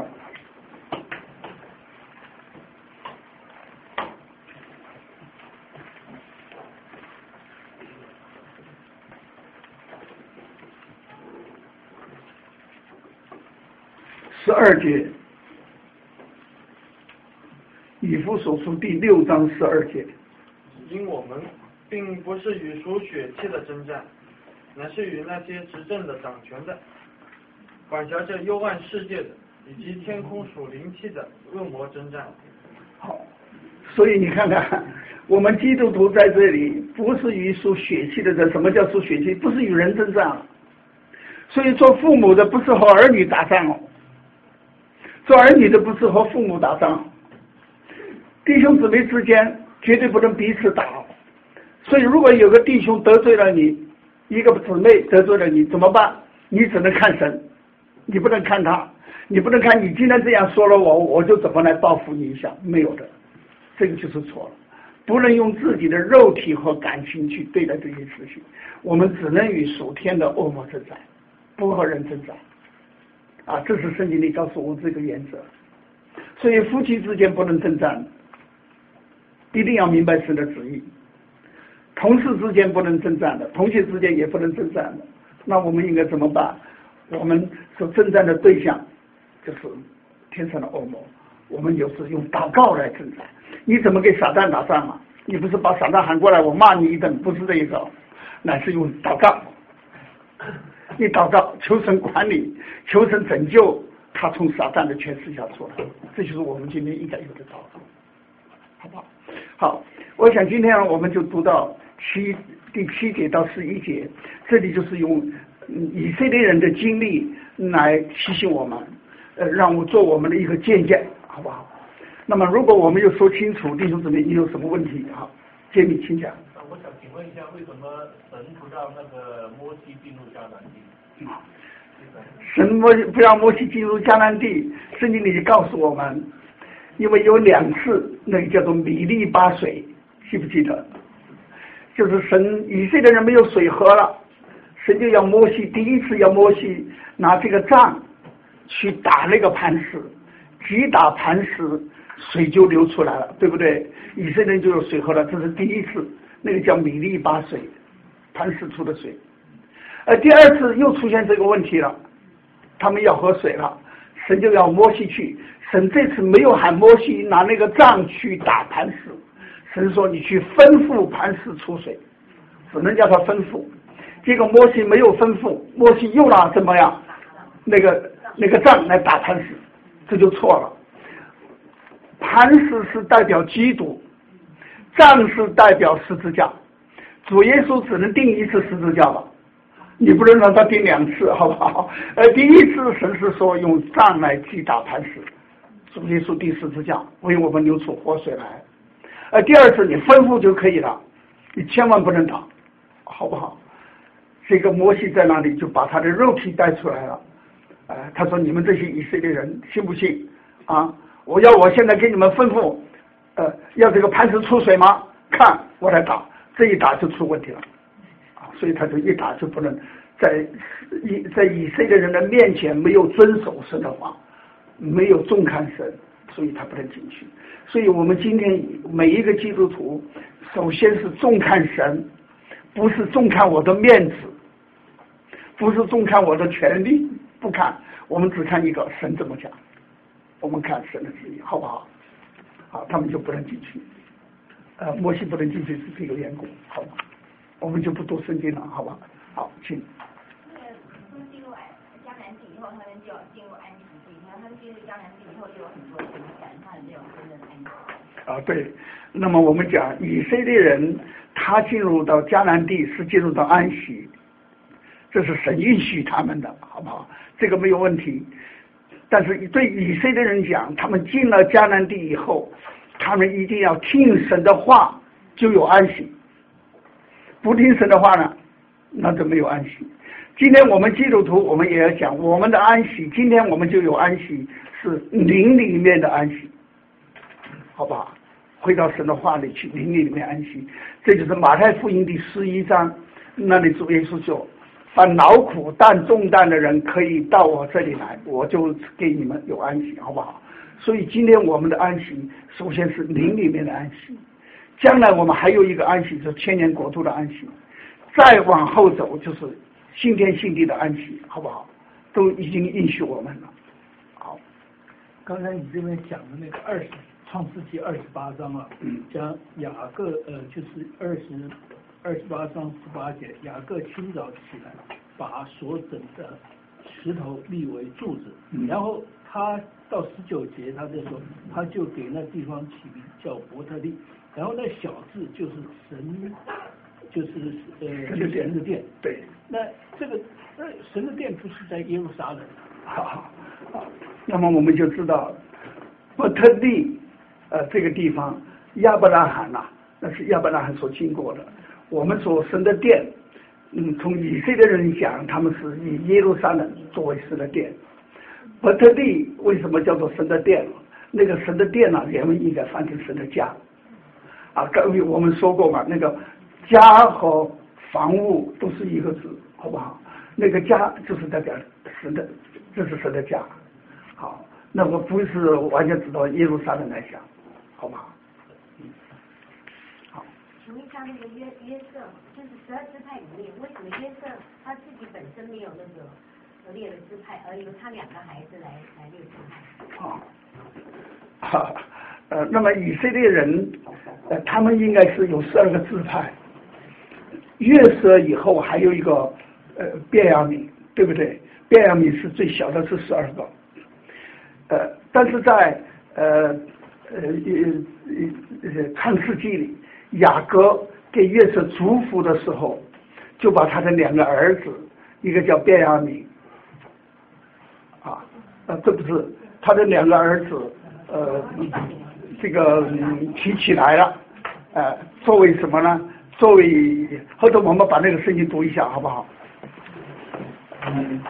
十二节，以弗所书第六章十二节。 因我们并不是与属血气的征战， 乃是与那些执政的、掌权的、管辖着幽暗世界的，以及天空属灵气的恶魔征战。 好，所以你看看，我们基督徒在这里不是与属血气的人，什么叫属血气？不是与人征战了。所以做父母的不是和儿女打仗哦，做儿女的不是和父母打仗，弟兄姊妹之间绝对不能彼此打。所以如果有个弟兄得罪了你，一个姊妹得罪了你，怎么办？你只能看神，你不能看他，你不能看你今天这样说了我，我就怎么来报复你一下，没有的，这个就是错了。不能用自己的肉体和感情去对待这些事情，我们只能与属天的恶魔征战，不和人征战啊，这是圣经里告诉我这个原则。所以夫妻之间不能征战，一定要明白神的旨意。同事之间不能征战的，同学之间也不能征战的，那我们应该怎么办？我们所征战的对象就是天上的恶魔，我们有时用祷告来征战。你怎么给撒旦打仗嘛？你不是把撒旦喊过来，我骂你一顿，不是这一招，乃是用祷告。你祷告，求神管理，求神拯救他从撒旦的权势下出来，这就是我们今天应该有的祷告，好不好？好，我想今天我们就读到七第七节到十一节，这里就是用以色列人的经历来提醒我们，呃，让我做我们的一个借鉴，好不好？那么如果我们有说清楚，弟兄姊妹，你有什么问题啊？建议请讲。 我想请问一下，为什么神不让那个摩西进入迦南地？ 神摩不让摩西进入迦南地，圣经里告诉我们，因为有两次那个叫做米利巴水，记不记得？就是神以色列人没有水喝了，神就要摩西，第一次要摩西拿这个杖去打那个磐石，击打磐石，水就流出来了，对不对？以色列人就有水喝了，这是第一次，那个叫米利巴水，磐石出的水。呃，第二次又出现这个问题了，他们要喝水了，神就要摩西去。神这次没有喊摩西拿那个杖去打磐石，神说你去吩咐磐石出水，只能叫他吩咐。结果摩西没有吩咐，摩西又拿怎么样那个那个杖来打磐石，这就错了。磐石是代表基督，杖是代表十字架，主耶稣只能钉一次十字架吧，你不能让他钉两次，好不好？呃，第一次神是说用杖来击打磐石，主耶稣钉十字架为我们流出活水来。呃，第二次你吩咐就可以了，你千万不能打，好不好？这个摩西在那里就把他的肉体带出来了，呃，他说你们这些以色列人信不信啊？我要我现在给你们吩咐，呃，要这个磐石出水吗？看我来打，这一打就出问题了，啊，所以他就一打就不能在以在以色列人的面前没有遵守神的话，没有重看神，所以他不能进去。所以我们今天每一个基督徒，首先是重看神，不是重看我的面子，不是重看我的权利，不看，我们只看一个神怎么讲，我们看神的旨意，好不好？好，他们就不能进去，呃，摩西不能进去是这个缘故，好吧？我们就不读圣经了，好吧？好，请。 那个他们进入迦南地以后，他们就进入安息地，然后他们进入迦南地以后，就有很多情感上的这种真正的安息。 啊，对。那么我们讲以色列人，他进入到迦南地是进入到安息，这是神允许他们的，好不好？这个没有问题。但是对以色列人讲，他们进了迦南地以后，他们一定要听神的话，就有安息。不听神的话呢，那就没有安息。今天我们基督徒，我们也要讲我们的安息。今天我们就有安息，是灵里面的安息，好不好？回到神的话里去，灵里面安息。这就是马太福音第十一章，那里主耶稣说，凡劳苦担重担的人可以到我这里来，我就给你们有安息，好不好？所以今天我们的安息，首先是灵里面的安息，将来我们还有一个安息，就是千年国度的安息，再往后走就是新天新地的安息，好不好？都已经应许我们了。好， 刚才你这边讲的那个二十创世纪二十八章啊， 嗯， 讲雅各呃就是二十二十八章十八节，雅各清早起来，把所整的石头立为柱子， 嗯、 然后他到十九节，他就说，他就给那地方起名叫伯特利，然后那小字就是神，就是呃就是神的殿。 对。 那这个那神的殿不是在耶路撒冷？ 好好好，那么我们就知道伯特利呃这个地方亚伯拉罕呐、啊，那是亚伯拉罕所经过的。我们所神的殿，嗯，从以色列人讲，他们是以耶路撒冷作为神的殿。伯特利为什么叫做神的殿？那个神的殿呢、啊，原文应该翻成神的家。啊，刚才我们说过嘛，那个家和房屋都是一个字，好不好？那个家就是代表神的，这是神的家。好，那么不是完全指到耶路撒冷来讲，好不好？ 请问一下，那个约约瑟，就是十二支派里面，为什么约瑟他自己本身没有那个列了支派，而由他两个孩子来来列支派？ 啊，好，呃，那么以色列人，呃，他们应该是有十二个支派，约瑟以后还有一个呃便雅悯，对不对？便雅悯是最小的，是十二个，呃，但是在呃呃呃创世纪里。雅各给约瑟祝福的时候，就把他的两个儿子，一个叫便雅悯，啊，呃，这不是他的两个儿子，呃，这个、嗯、提起来了，呃，作为什么呢？作为或者我们把那个圣经读一下，好不好？嗯，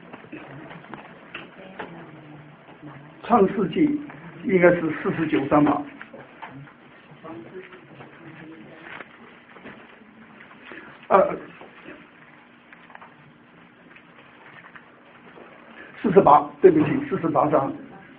创世纪应该是四十九章吧。呃，四十八，对不起，四十八章。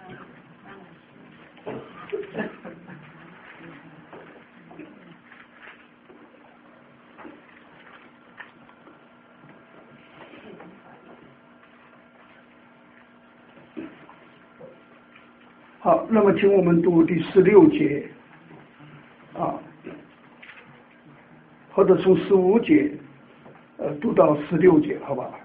好，那么请我们读第十六节，啊。或者从十五节，呃，读到十六节，好吧？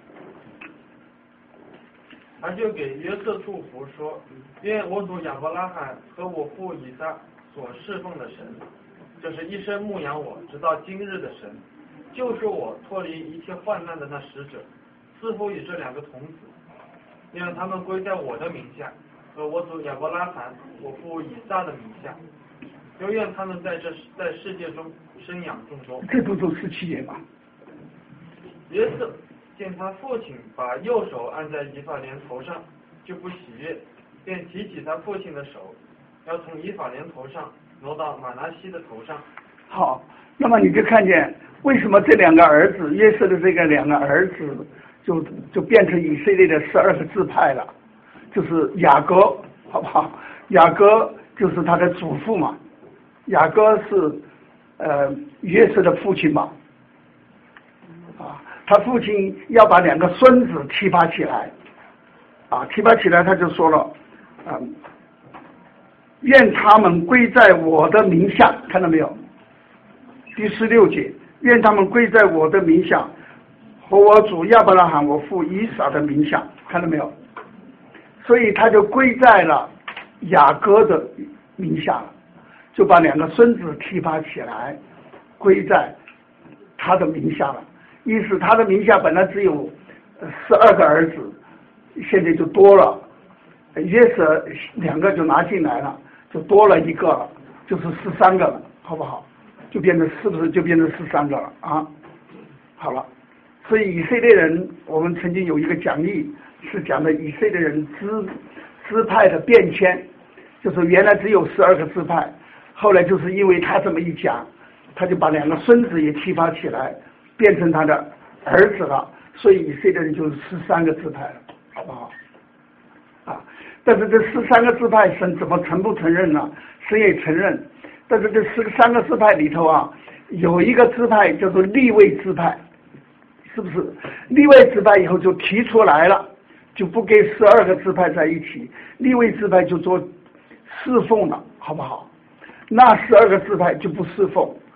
他就给约瑟祝福说：“愿我主亚伯拉罕和我父以撒所侍奉的神，就是一生牧养我直到今日的神，救赎我脱离一切患难的那使者，赐福与这两个童子，愿他们归在我的名下，和我主亚伯拉罕、我父以撒的名下。又愿他们在这在世界中生养众多。” 这不都十七节吗？ 约瑟见他父亲把右手按在以法莲头上，就不喜悦，便提起他父亲的手，要从以法莲头上挪到马拿西的头上。 好，那么你就看见为什么这两个儿子约瑟的这个两个儿子就就变成以色列的十二个支派了，就是雅各，好不好？雅各就是他的祖父嘛。雅各是呃约瑟的父亲嘛，啊，他父亲要把两个孙子提拔起来，啊，提拔起来他就说了，啊，愿他们归在我的名下，看到没有？第十六节，愿他们归在我的名下，和我主亚伯拉罕我父以撒的名下，看到没有？所以他就归在了雅各的名下了。就把两个孙子提拔起来，归在他的名下了。意思他的名下本来只有十二个儿子，现在就多了，约瑟两个就拿进来了，就多了一个了，就是十三个了，好不好？就变成是不是就变成十三个了啊？好了，所以以色列人，我们曾经有一个讲义是讲的以色列人支支派的变迁，就是原来只有十二个支派。后来就是因为他这么一讲，他就把两个孙子也提拔起来，变成他的儿子了，所以以色列人就是十三个支派了，好不好？啊，但是这十三个支派神怎么承不承认呢？神也承认，但是这十三个支派里头啊，有一个支派叫做利未支派，是不是？利未支派以后就提出来了，就不跟十二个支派在一起，利未支派就做侍奉了，好不好？那十二个支派就不侍奉，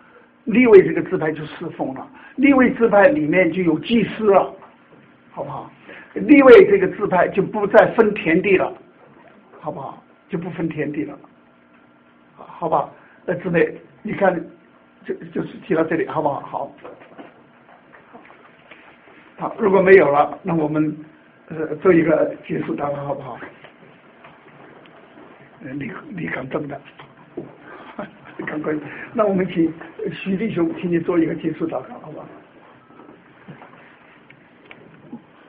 利未这个支派就侍奉了，利未支派里面就有祭司了，好不好？利未这个支派就不再分田地了，好不好？就不分田地了，好吧？那姊妹，你看，就就是提到这里，好不好？好，好，如果没有了，那我们呃做一个结束祷告，好不好？李李刚正的，赶快，那我们请徐弟兄，请你做一个结束祷告，好吧？